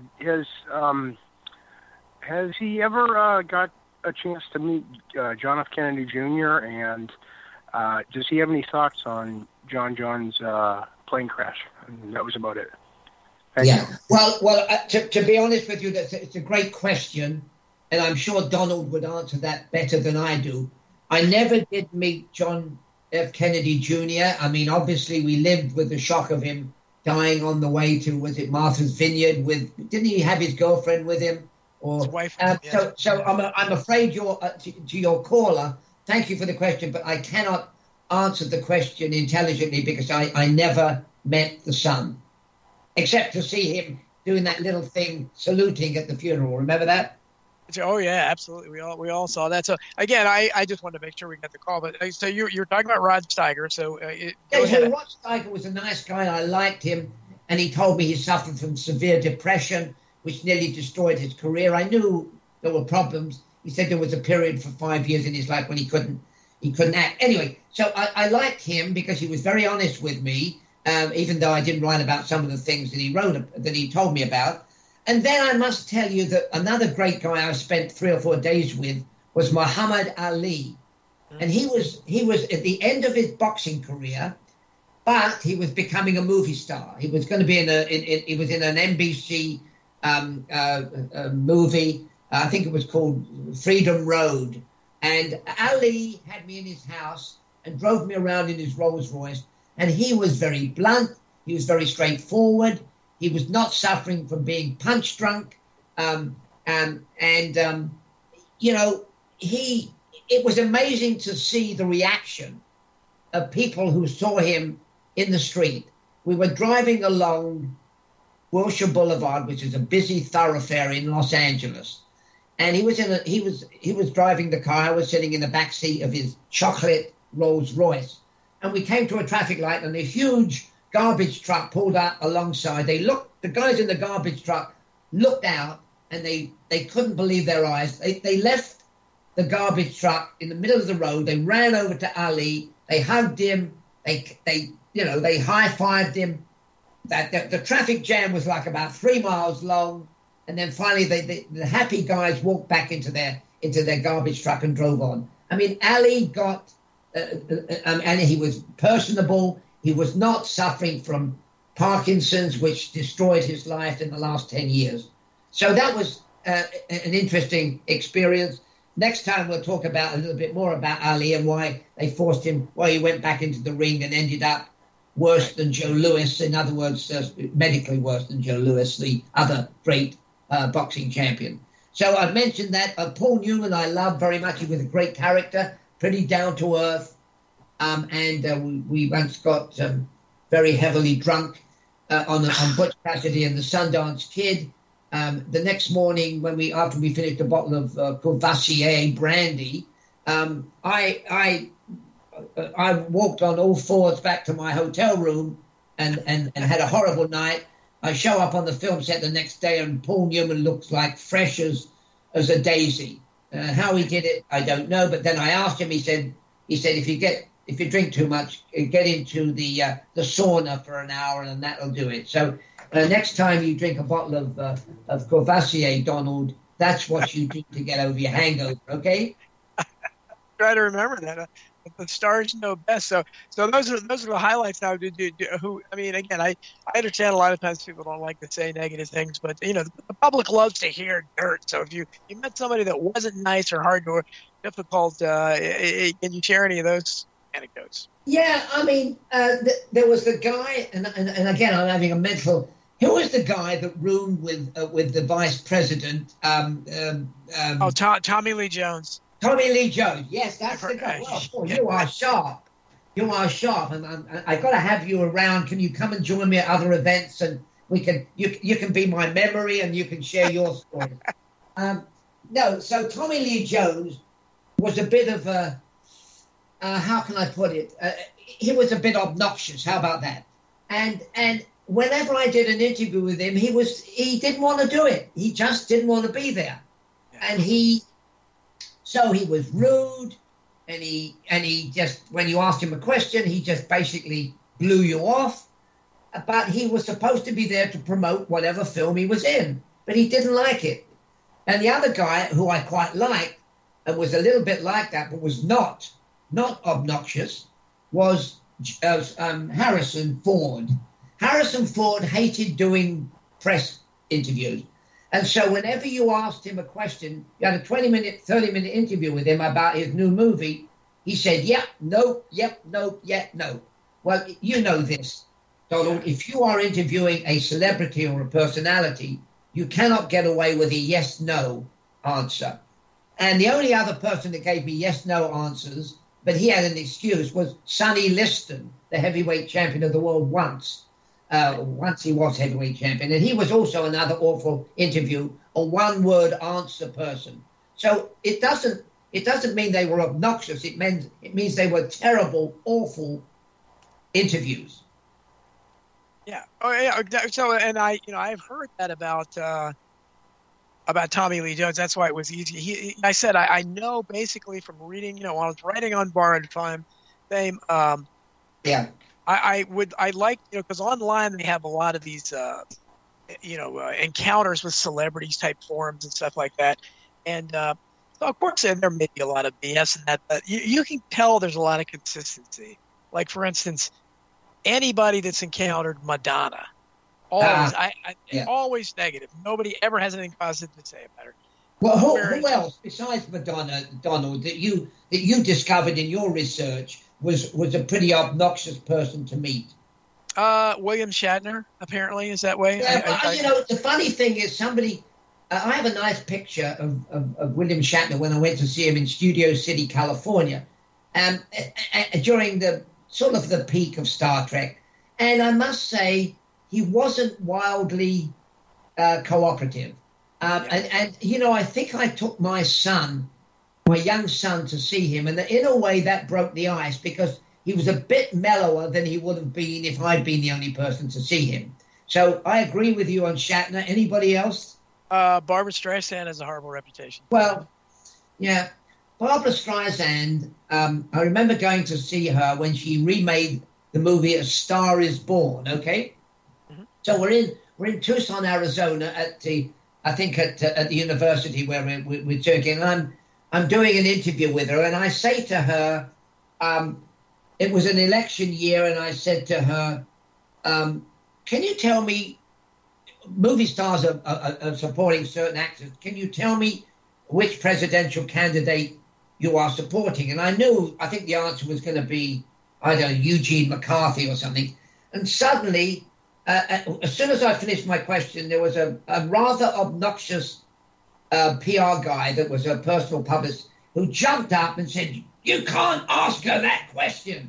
Has he ever got a chance to meet John F. Kennedy Jr. and does he have any thoughts on John's plane crash? And that was about it. Thank you. Well, to be honest with you, it's a great question, and I'm sure Donald would answer that better than I do. I never did meet John F. Kennedy Jr. I mean, obviously, we lived with the shock of him dying on the way to, was it Martha's Vineyard? Didn't he have his girlfriend with him? Or his wife. So I'm afraid to your caller. Thank you for the question, but I cannot answer the question intelligently because I never met the son, except to see him doing that little thing, saluting at the funeral. Remember that? Oh yeah, absolutely. We all saw that. So again, I just wanted to make sure we got the call. But so you're talking about Rod Steiger. So Rod Steiger was a nice guy. I liked him, and he told me he suffered from severe depression, which nearly destroyed his career. I knew there were problems. He said there was a period for 5 years in his life when he couldn't act. Anyway, so I liked him because he was very honest with me, even though I didn't write about some of the things that he told me about. And then I must tell you that another great guy I spent 3 or 4 days with was Muhammad Ali. And he was at the end of his boxing career, but he was becoming a movie star. He was going to be he was in an NBC movie. I think it was called Freedom Road. And Ali had me in his house and drove me around in his Rolls Royce. And he was very blunt. He was very straightforward. He was not suffering from being punch drunk. It was amazing to see the reaction of people who saw him in the street. We were driving along Wilshire Boulevard, which is a busy thoroughfare in Los Angeles. And he was driving the car. I was sitting in the back seat of his chocolate Rolls Royce. And we came to a traffic light, and a huge garbage truck pulled up alongside. The guys in the garbage truck looked out, and they couldn't believe their eyes. They left the garbage truck in the middle of the road. They ran over to Ali. They hugged him. They high-fived him. The traffic jam was like about 3 miles long. And then finally, the happy guys walked back into their garbage truck and drove on. I mean, Ali got, and he was personable. He was not suffering from Parkinson's, which destroyed his life in the last 10 years. So that was an interesting experience. Next time we'll talk about a little bit more about Ali and why they forced him, why he went back into the ring and ended up worse than Joe Louis. In other words, medically worse than Joe Louis, the other great boxing champion. So I've mentioned that. Paul Newman I love very much. He was a great character, pretty down to earth. We once got very heavily drunk on Butch Cassidy and the Sundance Kid. The next morning, after we finished a bottle of Courvoisier brandy, I walked on all fours back to my hotel room and had a horrible night. I show up on the film set the next day, and Paul Newman looks like fresh as a daisy. How he did it, I don't know. But then I asked him. He said if you drink too much, get into the sauna for an hour, and that'll do it. So next time you drink a bottle of Courvoisier, Donald, that's what you do to get over your hangover. Okay. Try to remember that. The stars know best. So those are the highlights now. I understand a lot of times people don't like to say negative things, but the public loves to hear dirt. So if you met somebody that wasn't nice or hard or difficult, can you share any of those anecdotes? Yeah, I mean, there was the guy, and again, I'm having a mental. Who was the guy that roomed with the vice president? Tommy Lee Jones. Tommy Lee Jones, yes, that's the guy. Well, you are sharp. You are sharp, and I got to have you around. Can you come and join me at other events, and you can be my memory, and you can share your story. So Tommy Lee Jones was a bit of a how can I put it? He was a bit obnoxious. How about that? And whenever I did an interview with him, he didn't want to do it. He just didn't want to be there, and So he was rude, and he just, when you asked him a question, he just basically blew you off. But he was supposed to be there to promote whatever film he was in, but he didn't like it. And the other guy, who I quite liked, and was a little bit like that, but was not obnoxious, was Harrison Ford. Harrison Ford hated doing press interviews. And so whenever you asked him a question, you had a 20-minute, 30-minute interview with him about his new movie, he said, yep, no, yep, no, yep, no. Well, you know this. Donald, if you are interviewing a celebrity or a personality, you cannot get away with a yes-no answer. And the only other person that gave me yes-no answers, but he had an excuse, was Sonny Liston, the heavyweight champion of the world once. Once he was heavyweight champion. And he was also another awful interview, a one-word answer person. So it doesn't mean they were obnoxious. It means they were terrible, awful interviews. Yeah. Oh, yeah. So, and I've heard that about Tommy Lee Jones. That's why it was easy. I said I know basically from reading. When I was writing on Borrowed Fame. Yeah. I like because online they have a lot of these encounters with celebrities type forums and stuff like that, and so of course there may be a lot of BS in that, but you can tell there's a lot of consistency. Like for instance, anybody that's encountered Madonna, always negative. Nobody ever has anything positive to say about her. Well, who else besides Madonna, Donald, that you discovered in your research was a pretty obnoxious person to meet? William Shatner, apparently, is that way. Yeah, the funny thing is I have a nice picture of William Shatner when I went to see him in Studio City, California, during the sort of the peak of Star Trek. And I must say, he wasn't wildly cooperative. And I think I took my young son, to see him. And in a way, that broke the ice because he was a bit mellower than he would have been if I'd been the only person to see him. So I agree with you on Shatner. Anybody else? Barbra Streisand has a horrible reputation. Well, yeah. Barbra Streisand, I remember going to see her when she remade the movie A Star Is Born, okay? Mm-hmm. So we're in Tucson, Arizona at the university where we're talking, and I'm doing an interview with her, and I say to her, it was an election year, and I said to her, can you tell me, movie stars are supporting certain actors, can you tell me which presidential candidate you are supporting? And I think the answer was going to be, I don't know, Eugene McCarthy or something. And suddenly, as soon as I finished my question, there was a rather obnoxious PR guy that was a personal publicist who jumped up and said, "You can't ask her that question."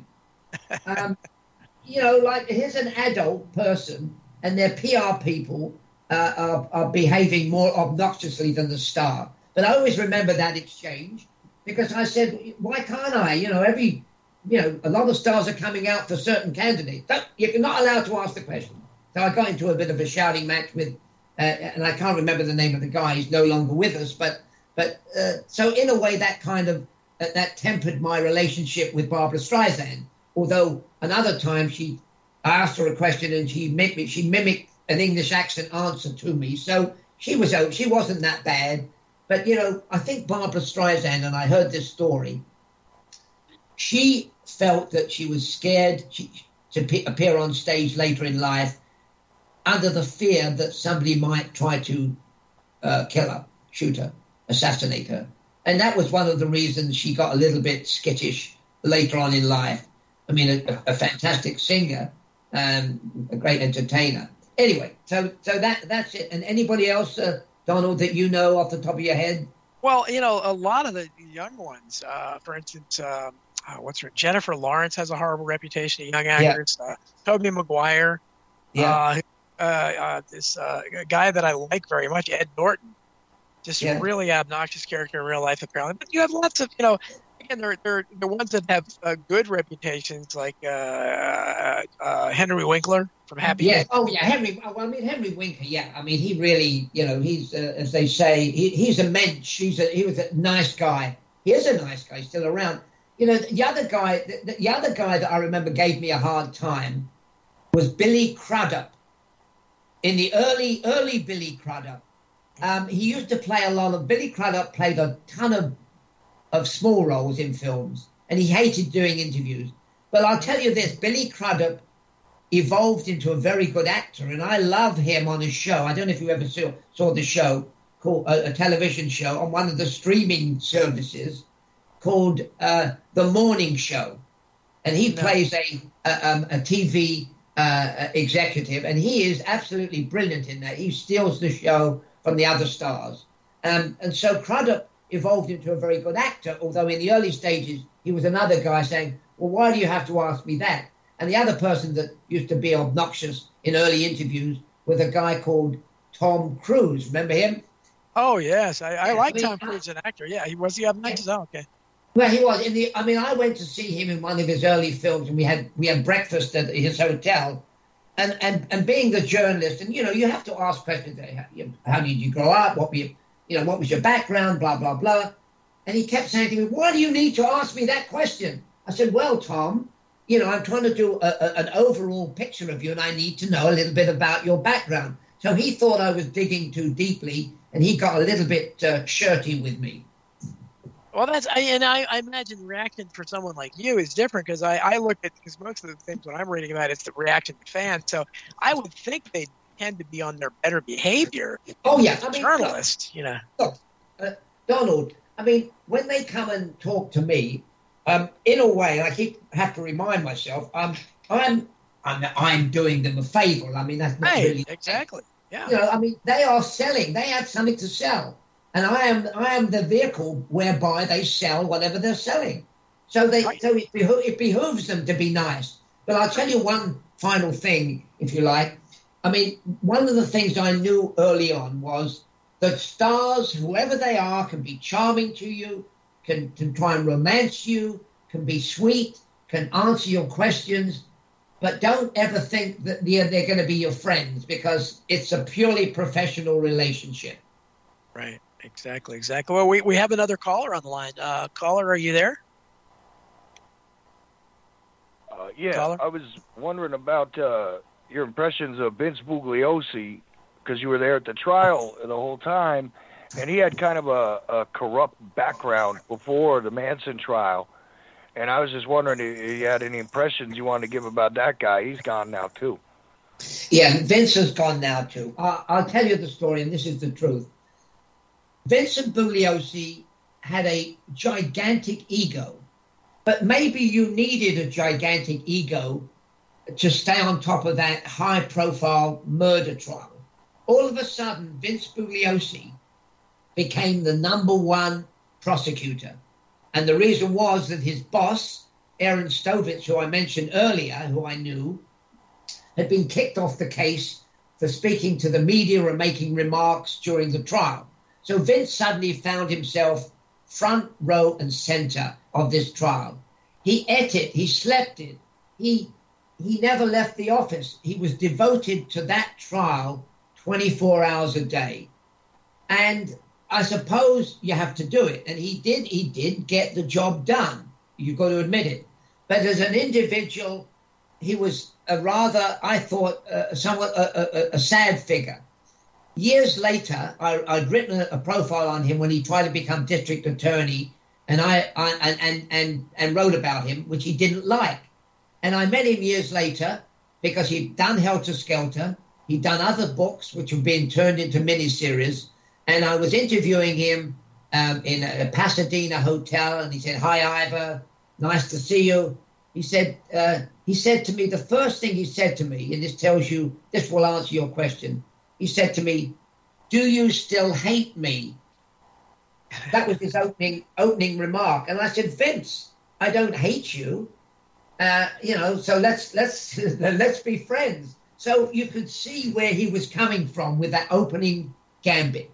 Here's an adult person and their PR people are behaving more obnoxiously than the star. But I always remember that exchange because I said, why can't I? A lot of stars are coming out for certain candidates. You're not allowed to ask the question. So I got into a bit of a shouting match with, and I can't remember the name of the guy. He's no longer with us. But so in a way, that kind of that tempered my relationship with Barbra Streisand. Although another time I asked her a question and she mimicked an English accent answer to me. So she wasn't that bad. But I think Barbra Streisand, and I heard this story, she felt that she was scared to appear on stage later in life under the fear that somebody might try to kill her, shoot her, assassinate her. And that was one of the reasons she got a little bit skittish later on in life. I mean, a fantastic singer, a great entertainer. Anyway, so that's it. And anybody else, Donald, that you know off the top of your head? Well, a lot of the young ones, for instance, what's her? Jennifer Lawrence has a horrible reputation of young actors. Yeah. Tobey Maguire. Yeah. This guy that I like very much, Ed Norton. Just really obnoxious character in real life, apparently. But you have lots of, again, they're the ones that have good reputations, like Henry Winkler from Happy. Yes. Oh, yeah, Henry. Well, I mean, Henry Winkler. Yeah, I mean, he really, he's as they say, he's a mensch. He was a nice guy. He is a nice guy. He's still around. The other guy that I remember gave me a hard time was Billy Crudup. In the early Billy Crudup, he used to play a lot of. Billy Crudup played a ton of small roles in films, and he hated doing interviews. But I'll tell you this: Billy Crudup evolved into a very good actor, and I love him on his show. I don't know if you ever saw the show, called a television show on one of the streaming services called The Morning Show, and he plays a TV executive, and he is absolutely brilliant in that. He steals the show from the other stars. And so Crudup evolved into a very good actor, although in the early stages, he was another guy saying, well, why do you have to ask me that? And the other person that used to be obnoxious in early interviews was a guy called Tom Cruise. Remember him? Oh, yes. I like Tom Cruise, an actor. Yeah, was he up next? Oh, okay. Well, he was. I went to see him in one of his early films, and we had breakfast at his hotel. And being the journalist, and, you have to ask questions. How did you grow up? What was your background? Blah, blah, blah. And he kept saying to me, why do you need to ask me that question? I said, well, Tom, I'm trying to do an overall picture of you, and I need to know a little bit about your background. So he thought I was digging too deeply, and he got a little bit shirty with me. Well, I imagine the reaction for someone like you is different because I look at, because most of the things when I'm reading about, it's the reaction to fans. So I would think they tend to be on their better behavior. Oh, yeah. Journalists, Look, Donald, when they come and talk to me, in a way, I have to remind myself, I'm doing them a favor. That's not really exactly. Yeah. They are selling. They have something to sell, and I am the vehicle whereby they sell whatever they're selling. So it behooves them to be nice. But I'll tell you one final thing, if you like. One of the things I knew early on was that stars, whoever they are, can be charming to you, can try and romance you, can be sweet, can answer your questions, but don't ever think that they're going to be your friends, because it's a purely professional relationship. Right, exactly. Well, we have another caller on the line. Caller, are you there? Yeah, caller? I was wondering about your impressions of Vince Bugliosi, because you were there at the trial the whole time, and he had kind of a corrupt background before the Manson trial. And I was just wondering if you had any impressions you wanted to give about that guy. He's gone now, too. Yeah, Vince has gone now, too. I'll tell you the story, and this is the truth. Vincent Bugliosi had a gigantic ego, but maybe you needed a gigantic ego to stay on top of that high-profile murder trial. All of a sudden, Vince Bugliosi became the #1 prosecutor. And the reason was that his boss, Aaron Stovitz, who I mentioned earlier, who I knew, had been kicked off the case for speaking to the media and making remarks during the trial. So Vince suddenly found himself front row and center of this trial. He ate it. He slept it. He never left the office. He was devoted to that trial 24 hours a day. And I suppose you have to do it. And he did get the job done. You've got to admit it. But as an individual, he was I thought, somewhat a sad figure. Years later, I'd written a profile on him when he tried to become district attorney, and I wrote about him, which he didn't like. And I met him years later because he'd done Helter Skelter. He'd done other books, which were being turned into miniseries. And I was interviewing him in a Pasadena hotel, and he said, "Hi, Ivor, nice to see you." He said to me, the first thing he said to me, and this will answer your question. He said to me, "Do you still hate me?" That was his opening remark. And I said, "Vince, I don't hate you. So let's be friends." So you could see where he was coming from with that opening gambit.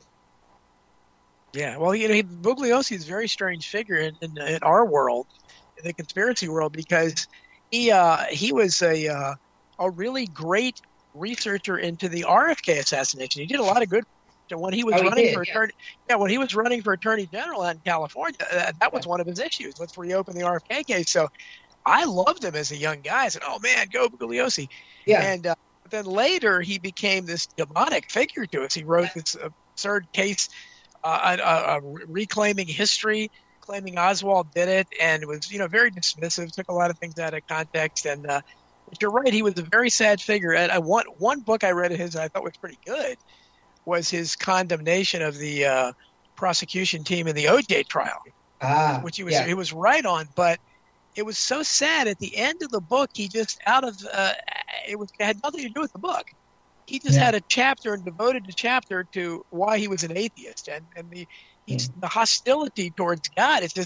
Yeah, well, Bugliosi is a very strange figure in our world, in the conspiracy world, because he was a really great researcher into the RFK assassination. He did a lot of good. When he was when he was running for attorney general in California, that was one of his issues. Let's reopen the RFK case. So I loved him as a young guy. I said, "Oh man, go Bugliosi!" Yeah. And then later he became this demonic figure to us. He wrote this absurd case. Reclaiming history, claiming Oswald did it, and it was, very dismissive, took a lot of things out of context. And but you're right, he was a very sad figure. And one book I read of his that I thought was pretty good was his condemnation of the prosecution team in the OJ trial, which he was right on. But it was so sad at the end of the book. He just out of it had nothing to do with the book. He just had a chapter and devoted a chapter to why he was an atheist, and the hostility towards God. It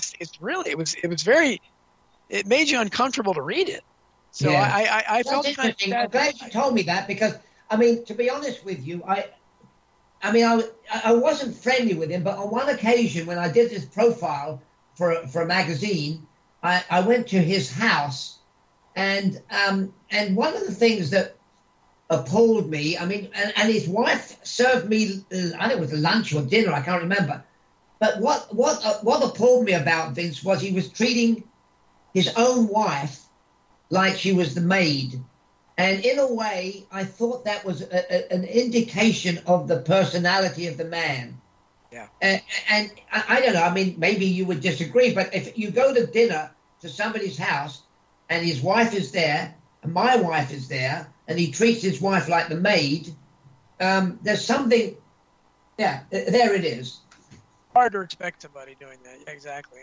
made you uncomfortable to read it. So I felt kind of bad. I'm glad you told me that, because to be honest with you, I wasn't friendly with him, but on one occasion when I did this profile for a magazine, I went to his house, and one of the things that appalled me, and his wife served me, I don't know, it was lunch or dinner, I can't remember. But what appalled me about Vince was he was treating his own wife like she was the maid. And in a way, I thought that was an indication of the personality of the man. Yeah. And I don't know, maybe you would disagree, but if you go to dinner to somebody's house and his wife is there, and my wife is there, and he treats his wife like the maid, there's something, there it is. Hard to expect somebody doing that. Yeah, exactly.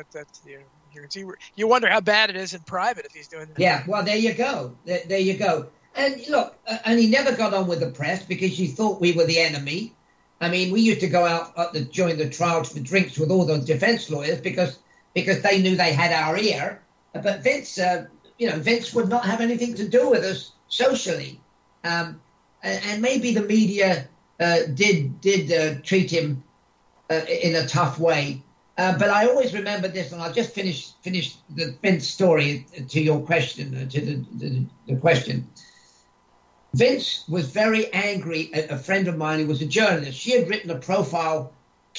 You wonder how bad it is in private if he's doing that. Yeah, well, there you go. There you go. And look, and he never got on with the press because she thought we were the enemy. We used to go out during the trial for drinks with all the defense lawyers because they knew they had our ear. But Vince, Vince would not have anything to do with us socially. And maybe the media did treat him in a tough way. But I always remember this, and I'll just finish the Vince story to your question, to the question. Vince was very angry at a friend of mine who was a journalist. She had written a profile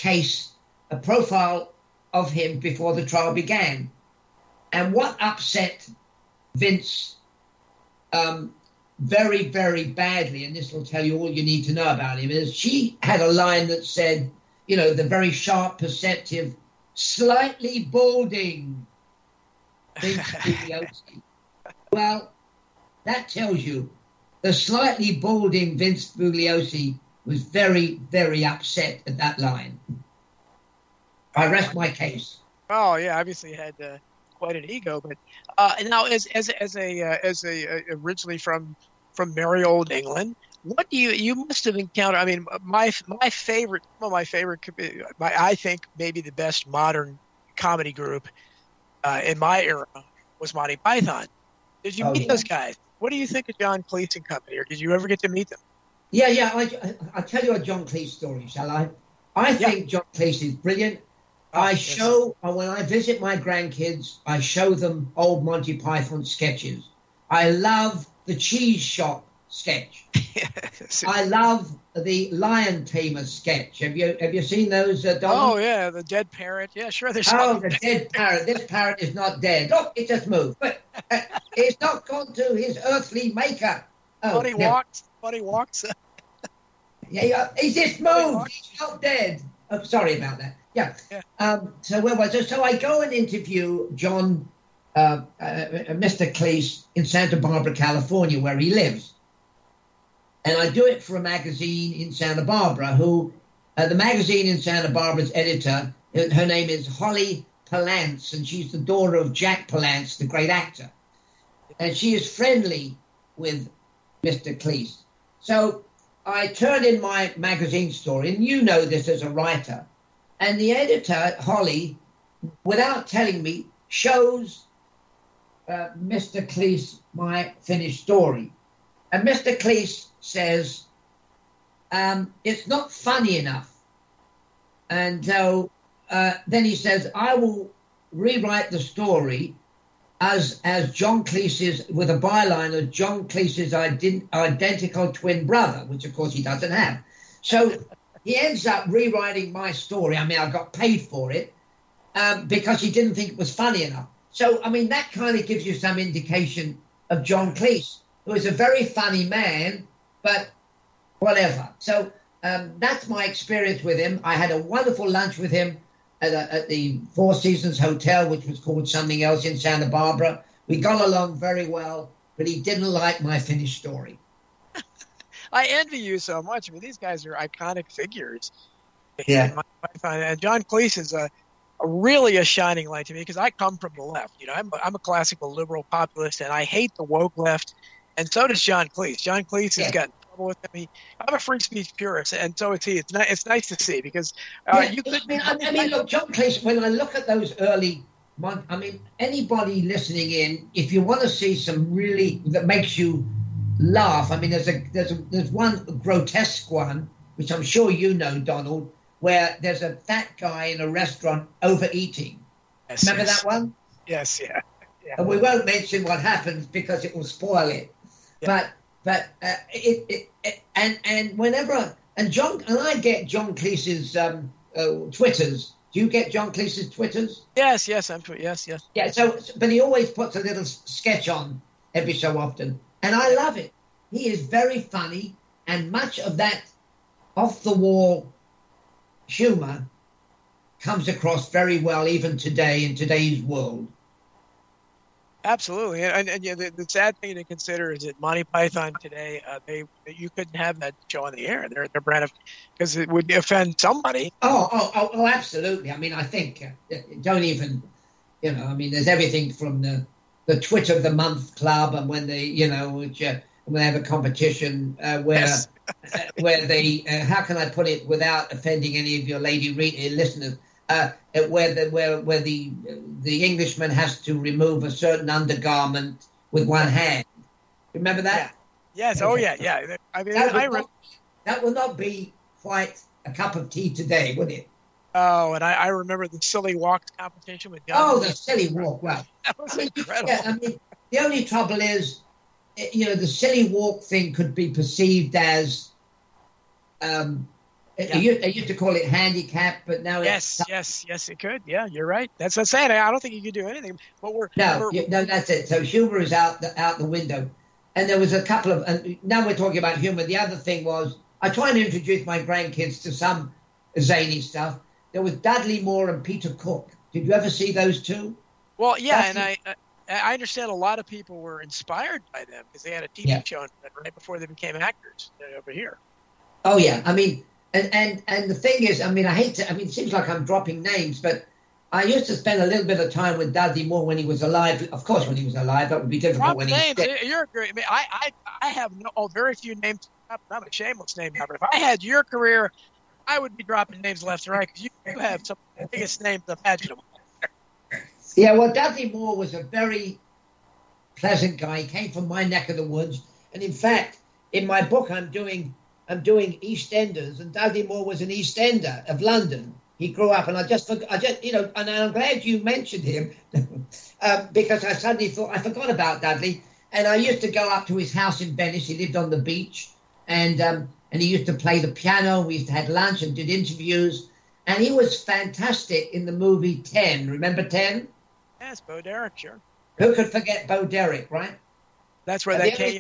of him before the trial began. And what upset Vince very, very badly, and this will tell you all you need to know about him, is she had a line that said, the very sharp, perceptive, slightly balding Vince Bugliosi. Well, that tells you the slightly balding Vince Bugliosi was very, very upset at that line. I rest my case. Oh yeah, obviously he had quite an ego, but now as originally from merry old England, what do you must have encountered? My favorite, I think maybe the best modern comedy group in my era was Monty Python. Did you meet those guys? What do you think of John Cleese and company, or did you ever get to meet them? Yeah. I'll tell you a John Cleese story, shall I? I think John Cleese is brilliant. When I visit my grandkids, I show them old Monty Python sketches. I love the Cheese Shop sketch. I love the Lion Tamer sketch. Have you seen those, Donald? Oh yeah, the dead parrot. Yeah, sure. The dead parrot. This parrot is not dead. Look, it just moved, but it's not gone to his earthly maker. But he walks. Yeah, he's just moved. He's not dead. Oh, sorry about that. Yeah. So where was it? So I go and interview John, Mr. Cleese in Santa Barbara, California, where he lives. And I do it for a magazine in Santa Barbara the magazine in Santa Barbara's editor, her name is Holly Palance, and she's the daughter of Jack Palance, the great actor. And she is friendly with Mr. Cleese. So I turn in my magazine story, and you know this as a writer. And the editor, Holly, without telling me, shows Mr. Cleese my finished story. And Mr. Cleese says, it's not funny enough. And so then he says, I will rewrite the story as John Cleese's, with a byline of John Cleese's identical twin brother, which of course he doesn't have. So he ends up rewriting my story. I got paid for it because he didn't think it was funny enough. So, that kind of gives you some indication of John Cleese, who is a very funny man, but whatever. So that's my experience with him. I had a wonderful lunch with him at the Four Seasons Hotel, which was called something else in Santa Barbara. We got along very well, but he didn't like my finished story. I envy you so much. These guys are iconic figures. Yeah. And John Cleese is really a shining light to me because I come from the left. I'm a classical liberal populist, and I hate the woke left. And so does John Cleese. John Cleese has gotten in trouble with him. I'm a free speech purist, and so is he. It's nice to see because you could. I mean, look, John Cleese. When I look at those early, anybody listening in, if you want to see some really that makes you laugh, I mean, there's one grotesque one which I'm sure you know, Donald, where there's a fat guy in a restaurant overeating. Yes, remember that one? Yes, yeah. And we won't mention what happens because it will spoil it. Yeah. But and whenever John and I get John Cleese's Twitters. Do you get John Cleese's Twitters? Yes. Yes. Yeah. So, but he always puts a little sketch on every so often, and I love it. He is very funny, and much of that off the wall humor comes across very well even today in today's world. Absolutely, and the sad thing to consider is that Monty Python today, you couldn't have that show on the air. They're brand of, because it would offend somebody. Oh, absolutely. I mean, I think don't even, I mean, there's everything from the Twit of the Month Club, and when they, when they have a competition where they, how can I put it without offending any of your lady listeners? Where the Englishman has to remove a certain undergarment with one hand. Remember that? Yeah. Yes. Oh, yeah. I mean, that will not be quite a cup of tea today, would it? Oh, and I remember the silly walk competition with John. Oh, the silly walk! Wow, that was incredible. Yeah, I mean, the only trouble is, the silly walk thing could be perceived as. I used to call it handicap, but now yes, it could. Yeah, you're right. That's what I'm saying. I don't think you could do anything. But no, that's it. So humor is out the window. And there was a couple of, and now we're talking about humor. The other thing was, I try and introduce my grandkids to some zany stuff. There was Dudley Moore and Peter Cook. Did you ever see those two? Well, yeah, and I understand a lot of people were inspired by them because they had a TV show right before they became actors over here. Oh yeah, I mean. And the thing is, I mean, it seems like I'm dropping names, but I used to spend a little bit of time with Dudley Moore when he was alive. Of course, when he was alive, that would be difficult. When names, you're great. I mean, I have very few names. I'm a shameless name dropper. If I had your career, I would be dropping names left and right because you have some of the biggest names imaginable. Yeah, well, Dudley Moore was a very pleasant guy. He came from my neck of the woods, and in fact, in my book, I'm doing EastEnders, and Dudley Moore was an East Ender of London. He grew up, and I just, and I'm glad you mentioned him because I suddenly thought I forgot about Dudley. And I used to go up to his house in Venice. He lived on the beach, and he used to play the piano. We used to have lunch and did interviews, and he was fantastic in the movie 10. Remember 10? Yes, Bo Derek, sure. Who could forget Bo Derek, right? That's where that came.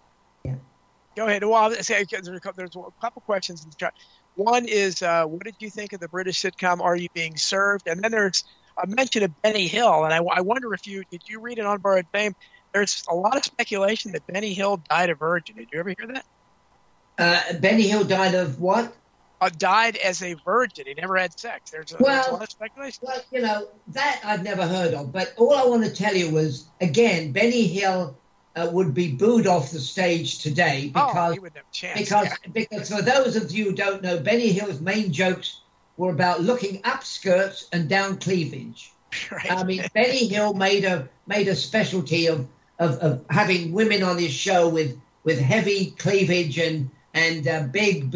Go ahead. Well, there's a couple questions in the chat. One is, what did you think of the British sitcom Are You Being Served? And then there's a mention of Benny Hill, and I wonder if did you read in Unborrowed Fame? There's a lot of speculation that Benny Hill died a virgin. Did you ever hear that? Benny Hill died of what? Died as a virgin. He never had sex. There's a lot of speculation. Well, that I've never heard of. But all I want to tell you was, again, Benny Hill would be booed off the stage today because he wouldn't have a chance. Because for those of you who don't know, Benny Hill's main jokes were about looking up skirts and down cleavage. Right. I mean, Benny Hill made a specialty of having women on his show with heavy cleavage and big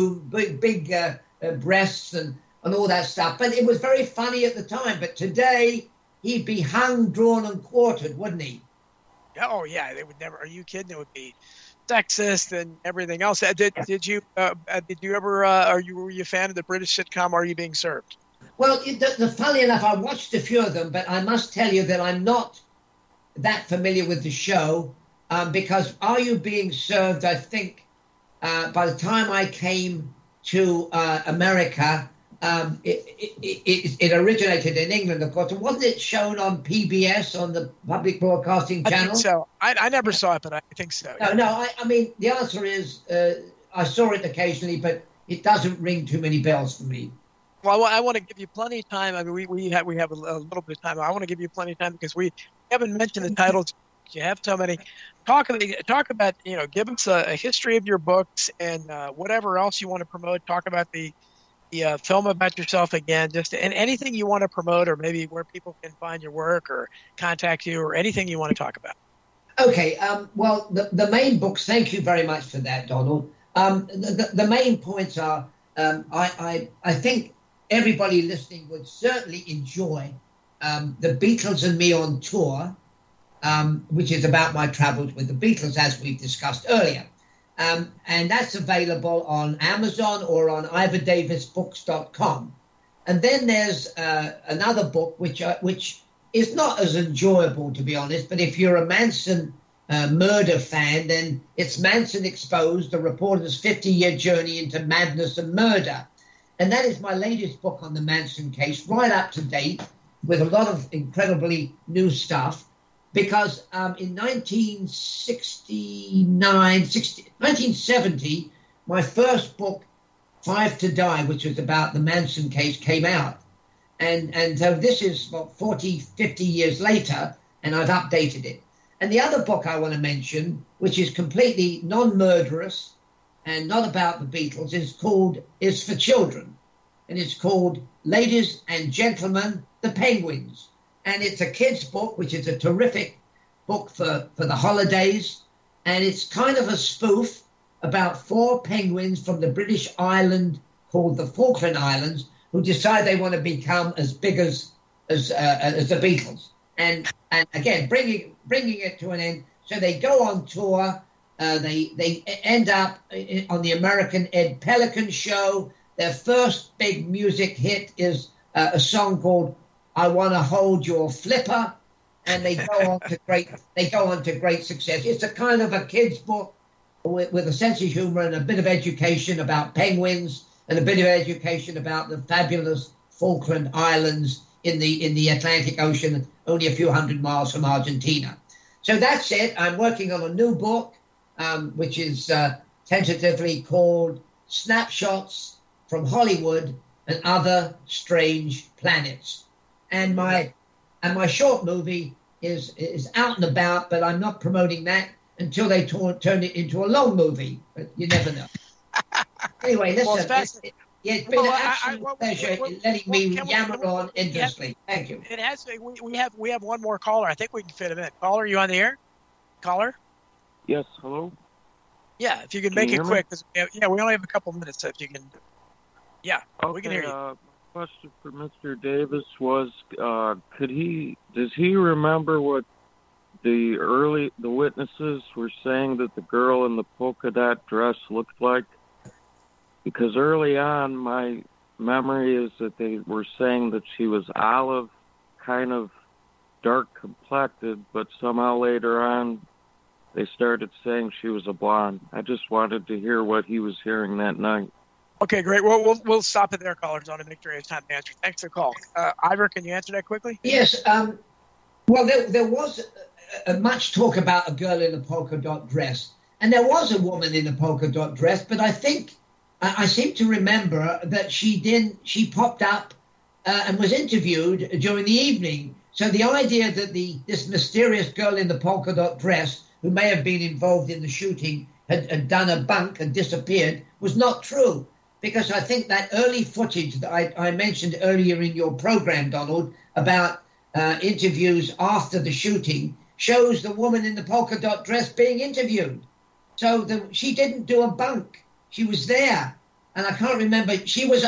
breasts and all that stuff. But it was very funny at the time. But today he'd be hung, drawn, and quartered, wouldn't he? Oh yeah, they would never. Are you kidding? It would be sexist and everything else. Did you ever? Were you a fan of the British sitcom Are You Being Served? Well, funny enough, I watched a few of them, but I must tell you that I'm not that familiar with the show because Are You Being Served? I think by the time I came to America. It originated in England, of course. And wasn't it shown on PBS, on the Public Broadcasting Channel? I think so. I never saw it, but I think so. Yeah. No. I mean, the answer is I saw it occasionally, but it doesn't ring too many bells for me. Well, I want to give you plenty of time. I mean, we have a little bit of time. I want to give you plenty of time because we haven't mentioned the titles You have so many. Talk about, give us a history of your books and whatever else you want to promote. Talk about the film about yourself again, and anything you want to promote, or maybe where people can find your work or contact you, or anything you want to talk about. Okay. Well, the main books. Thank you very much for that, Donald. The main points are. I think everybody listening would certainly enjoy The Beatles and Me on Tour, which is about my travels with the Beatles, as we've discussed earlier. And that's available on Amazon or on ivordavisbooks.com. And then there's another book, which is not as enjoyable, to be honest, but if you're a Manson murder fan, then it's Manson Exposed, the reporter's 50-year journey into madness and murder. And that is my latest book on the Manson case, right up to date, with a lot of incredibly new stuff. Because in 1970, my first book, Five to Die, which was about the Manson case, came out. And so this is 40, 50 years later, and I've updated it. And the other book I want to mention, which is completely non-murderous and not about the Beatles, is for children. And it's called Ladies and Gentlemen, the Penguins. And it's a kid's book, which is a terrific book for the holidays. And it's kind of a spoof about 4 penguins from the British island called the Falkland Islands who decide they want to become as big as the Beatles. And again, bringing it to an end. So they go on tour. They end up on the American Ed Pelican show. Their first big music hit is a song called I Want to Hold Your Flipper, and they go on to great success. It's a kind of a kid's book with a sense of humor and a bit of education about penguins and a bit of education about the fabulous Falkland Islands in the Atlantic Ocean, only a few hundred miles from Argentina. So that's it. I'm working on a new book, which is tentatively called Snapshots from Hollywood and Other Strange Planets. And my short movie is out and about, but I'm not promoting that until they turn it into a long movie. But you never know. Anyway, listen. It's been an absolute pleasure letting me yammer on endlessly. Thank you. It has. We have one more caller. I think we can fit him in. Caller, you on the air? Caller? Yes. Hello. Yeah, if you can make it quick, because we only have a couple minutes. So if you can, we can hear you. My question for Mr. Davis was, does he remember what the witnesses were saying that the girl in the polka dot dress looked like? Because early on, my memory is that they were saying that she was olive, kind of dark complected, but somehow later on, they started saying she was a blonde. I just wanted to hear what he was hearing that night. Okay, great. Well, we'll stop it there, callers, on to make sure it's time to answer. Thanks for the call. Ivor, can you answer that quickly? Yes. Well, there was much talk about a girl in a polka dot dress, and there was a woman in a polka dot dress, but I think I seem to remember that she popped up and was interviewed during the evening. So the idea that this mysterious girl in the polka dot dress, who may have been involved in the shooting, had done a bunk and disappeared was not true. Because I think that early footage that I mentioned earlier in your program, Donald, about interviews after the shooting, shows the woman in the polka dot dress being interviewed. So she didn't do a bunk. She was there. And I can't remember. She was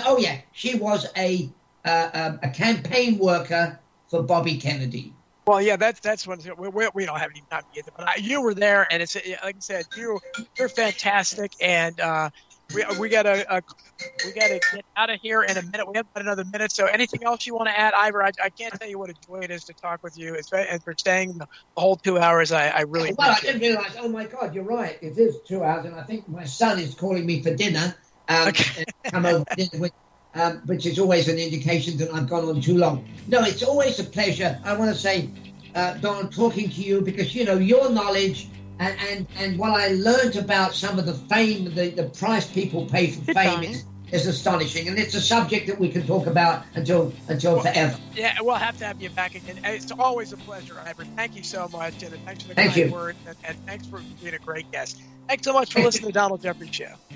a campaign worker for Bobby Kennedy. Well, yeah, that's one thing. We don't have any time to get there. But you were there, and it's like I said, you're fantastic, and we gotta get out of here in a minute. We have about another minute. So, anything else you want to add, Ivor? I can't tell you what a joy it is to talk with you, and for staying the whole 2 hours. I really. Well, I didn't realize. Oh my God, you're right. It is 2 hours, and I think my son is calling me for dinner. Come over for dinner with. Which is always an indication that I've gone on too long. No, it's always a pleasure. I want to say, Donald, talking to you because, your knowledge and what I learned about some of the fame, the price people pay for fame is astonishing, and it's a subject that we can talk about until forever. Yeah, we'll have to have you back again. It's always a pleasure, Ivor. Thank you so much, and thanks for the Thank kind you. word, and thanks for being a great guest. Thanks so much for listening to the Donald Jeffries Show.